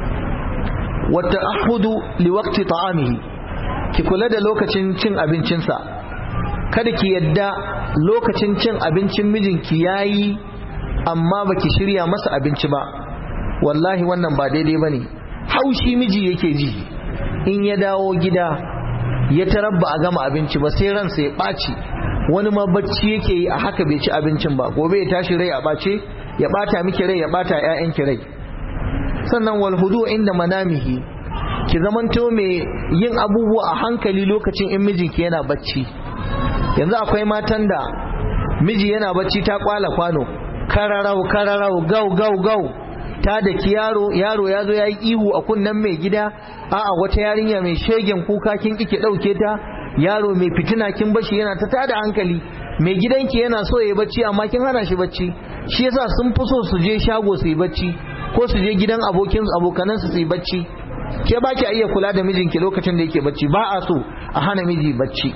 S2: wata ahudu li waqti ta'amihi, ki kula da lokacin cin abincinsa. kada ki yadda lokacin cin abincin mijinki yayi amma baki shirya masa abinci ba. wallahi wannan ba daidai bane. haushi miji yake ji in ya dawo gida ya tarabba a gama abinci ba, sai ransa ya ɓaci. wani ma bacci yake yi a haka bai ci abincin ba, gobe ya tashi rai a ɓace, ya ɓata miki rai, ya ɓata ƴaƴanki rai. sannan wal hudu inda manamihi, ki zamanto mai yin abubuwa a hankali lokacin in mijinki yana bacci. yanzu akwai matan da miji yana bacci ta kwala kwano, kararau kararau, gau gau gau, ta da ki yaro, yaro ya zo ya yi ihu a kunnen mai gida. a'a wata yarinya mai shegen kuka kin kike dauke ta, yaro mai fitina kin bashi yana ta tada hankali. mai gidanki yana so ya yi bacci amma kin hana shi bacci. shi yasa sun fi so su je shago su yi bacci, ko su je gidan abokin abokanan su yi bacci. ke ba ki iya kula da mijinki lokacin da yake bacci, ba a so a hana miji bacci.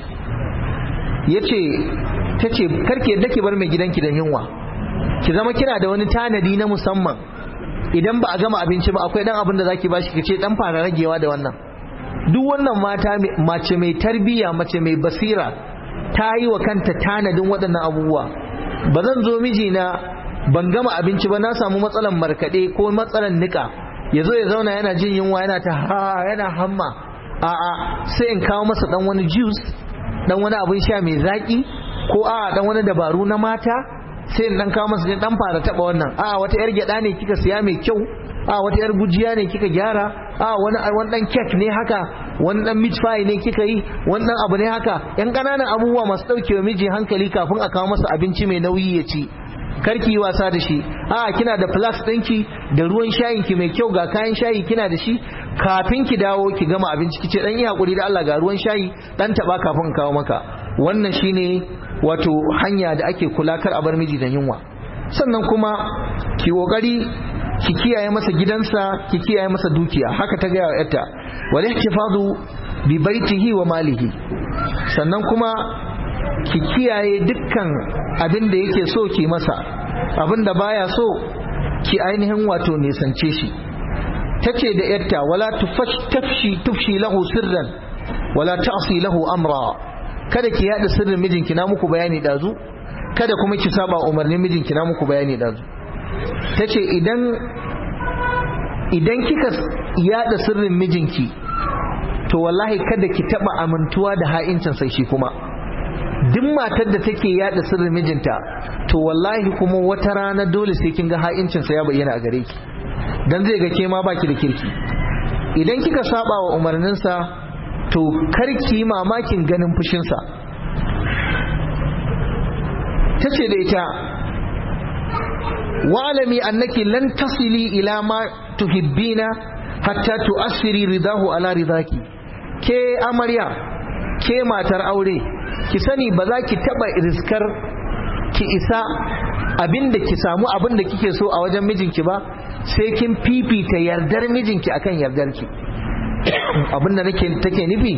S2: yace tace karki yadda ki bar mai gidanki da yunwa, ki zama kina da wani tanadi na musamman. Idan ba a gama abinci ba akwai dan abin da zaki bashi, ki ce dan fara ragewa da wannan. Duk wannan mata mace mai tarbiyya, mace mai basira ta yi wa kanta tanadin waɗannan abubuwa. Ba zan zo mijina ban gama abinci ba, na samu matsalan markaɗe ko matsalan nika, ya zo ya zauna yana jin yunwa yana ta ha yana hamma, a'a sai in kawo masa dan wani juice, dan wani abin sha mai zaki, ko a dan wani dabaru na mata, sai in dan kawo masa dan fara taba wannan. A wata yar gyada ne kika siya mai kyau, a wata yar gujiya ne kika gyara, a wani wani dan cake ne haka, wani dan meat pie ne kika yi, wani dan abu ne haka, yan kananan abubuwa masu daukewa miji hankali kafin a kawo masa abinci mai nauyi ya ci. Karki yi wasa da shi. A kina da flask ɗinki da ruwan shayin ki mai kyau, ga kayan shayi kina da shi, kafin ki dawo ki gama abinci kice dan yi hakuri da Allah ga ruwan shayi dan taba kafin in kawo maka. Wannan shine wato hanya da ake kula kar a bar miji da yunwa. Sannan kuma ki kokari ki kiyaye masa gidansa, ki kiyaye masa dukiya. Haka ta ga yarta, wal ihtifadu bi baitihi wa malihi. Sannan kuma ki kiyaye dukkan abin da yake so ki masa, abin da baya so ki ainihin wato nisance shi. Tace da yarta, wala tufshi tufshi lahu sirran wala ta'si lahu amra. Kada ki yada sirrin mijinki, na muku bayani dazu, kada kuma ki saba umarnin mijinki, na muku bayani dazu. Tace idan idan kika yada sirrin mijinki, to wallahi kada ki taba amintuwa da ha'incin sai shi kuma. Duk matar da take yada sirrin mijinta, to wallahi kuma wata rana dole sai kin ga ha'incin sa ya bayyana a gare ki, dan zai ga ke ma baki da kirki. Idan kika saba wa umarnin sa, to karki mamakin ganin fushin sa. Tace da ita, wa'alami annaki lan tasili ila ma tuhibbina hatta tu'assiri ridahu ala ridaki. Ke amarya, ke matar aure, ki sani ba za ki taba riskar ki isa abinda ki samu abinda kike so a wajen mijinki ba sai kin fifita yardar mijinki akan yardarki. Abinda nake take nufi,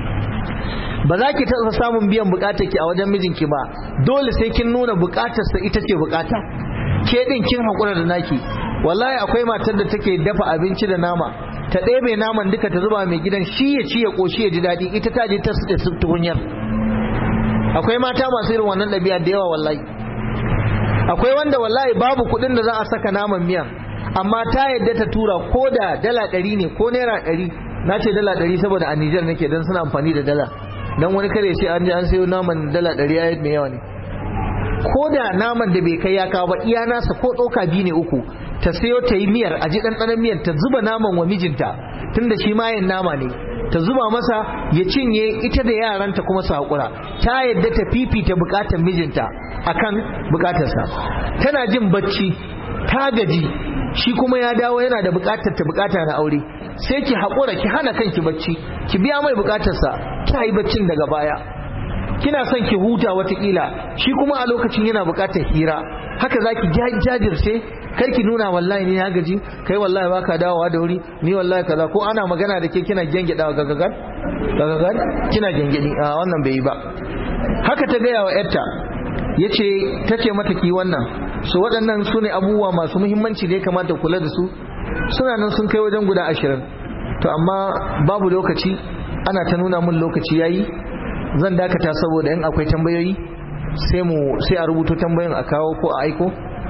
S2: ba za ki taɓa samun biyan bukatar ki a wajen mijinki ba, dole sai kin nuna bukatar sa ita ce bukata, ke din kin hakura da naki. Wallahi akwai matar da take dafa abinci da nama, ta ɗebe naman duka ta zuba mai gidan, shi ya ci ya koshi ya ji daɗi, ita ta je ta suɗe tukunyar. Akwai mata masu irin wannan ɗabi'a da yawa wallahi. Akwai wanda wallahi babu kuɗin da za a saka naman miyan, amma ta yadda ta tura ko da dala ɗari ne ko naira ɗari. Na ce dala ɗari saboda a Nijar nake, don suna amfani da dala, don wani kare sai an je an sayo naman dala ɗari ya mai yawa ne. Ko da naman da bai kai ya kawo ba, iya nasa ko ɗauka biyu ne uku, ta sayo ta yi miyar, a ji ɗanɗanon miyar, ta zuba naman wa mijinta, tunda shi mayan nama ne, ta zuba masa ya cinye, ita da yaranta kuma su haƙura. Ta yadda ta fifita buƙatar mijinta akan buƙatarsa. Tana jin bacci, ta gaji, shi kuma ya dawo yana da buƙatar ta buƙata na aure, sai ki haƙura, ki hana kanki bacci, ki biya mai buƙatarsa, ki yi baccin daga baya. Kina son ki huta watakila, shi kuma a lokacin yana buƙatar hira. Haka zaki jajirce, kar ki nuna wallahi ni ya gaji, kai wallahi baka dawowa da wuri, ni wallahi kaza, ko ana magana da ke kina gengedawa gagagar gagagar kina gengedi. A wannan bai yi ba. Haka ta gaya wa yarta, yace tace mata ki wannan. So waɗannan su ne abubuwa masu muhimmanci da ya kamata kula da su. Suna nan sun kai wajen guda ashirin, to amma babu lokaci, ana ta nuna mun lokaci yayi. Zan dakata saboda in akwai tambayoyi sai mu sai a rubuto tambayoyin a kawo ko a aiko,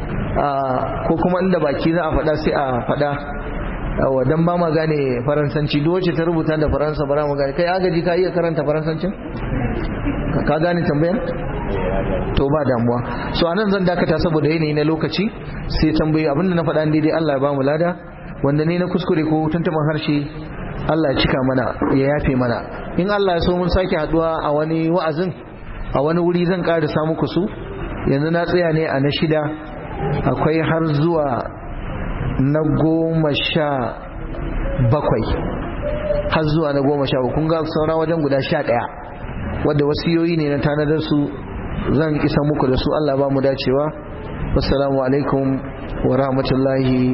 S2: ko kuma inda baki za a faɗa sai a faɗa. Dan ba ma gane faransanci, duk wacce ta rubuta da faransa ba mu gane. Kai agaji ka iya karanta faransancin? Ka gane tambayan? To ba damuwa. So anan zan dakata saboda yanayi na lokaci, sai tambayi abinda na faɗa daidai Allah ya ba mu lada, wanda ne na kuskure ko tuntuban harshe Allah ya cika mana, ya yafe mana. In Allah ya so mun sake haduwa a wani wa'azin a wani wuri zan ƙarisa muku su. Yanzu na tsaya ne a na shida, akwai har zuwa na goma sha bakwai, har zuwa na goma sha bakwai. Kun ga saura wajen guda sha ɗaya wadda wasiyoyi ne na tanadar su, zan isa muku da su. Allah ba mu dacewa. Wassalamu alaikum wa rahmatullahi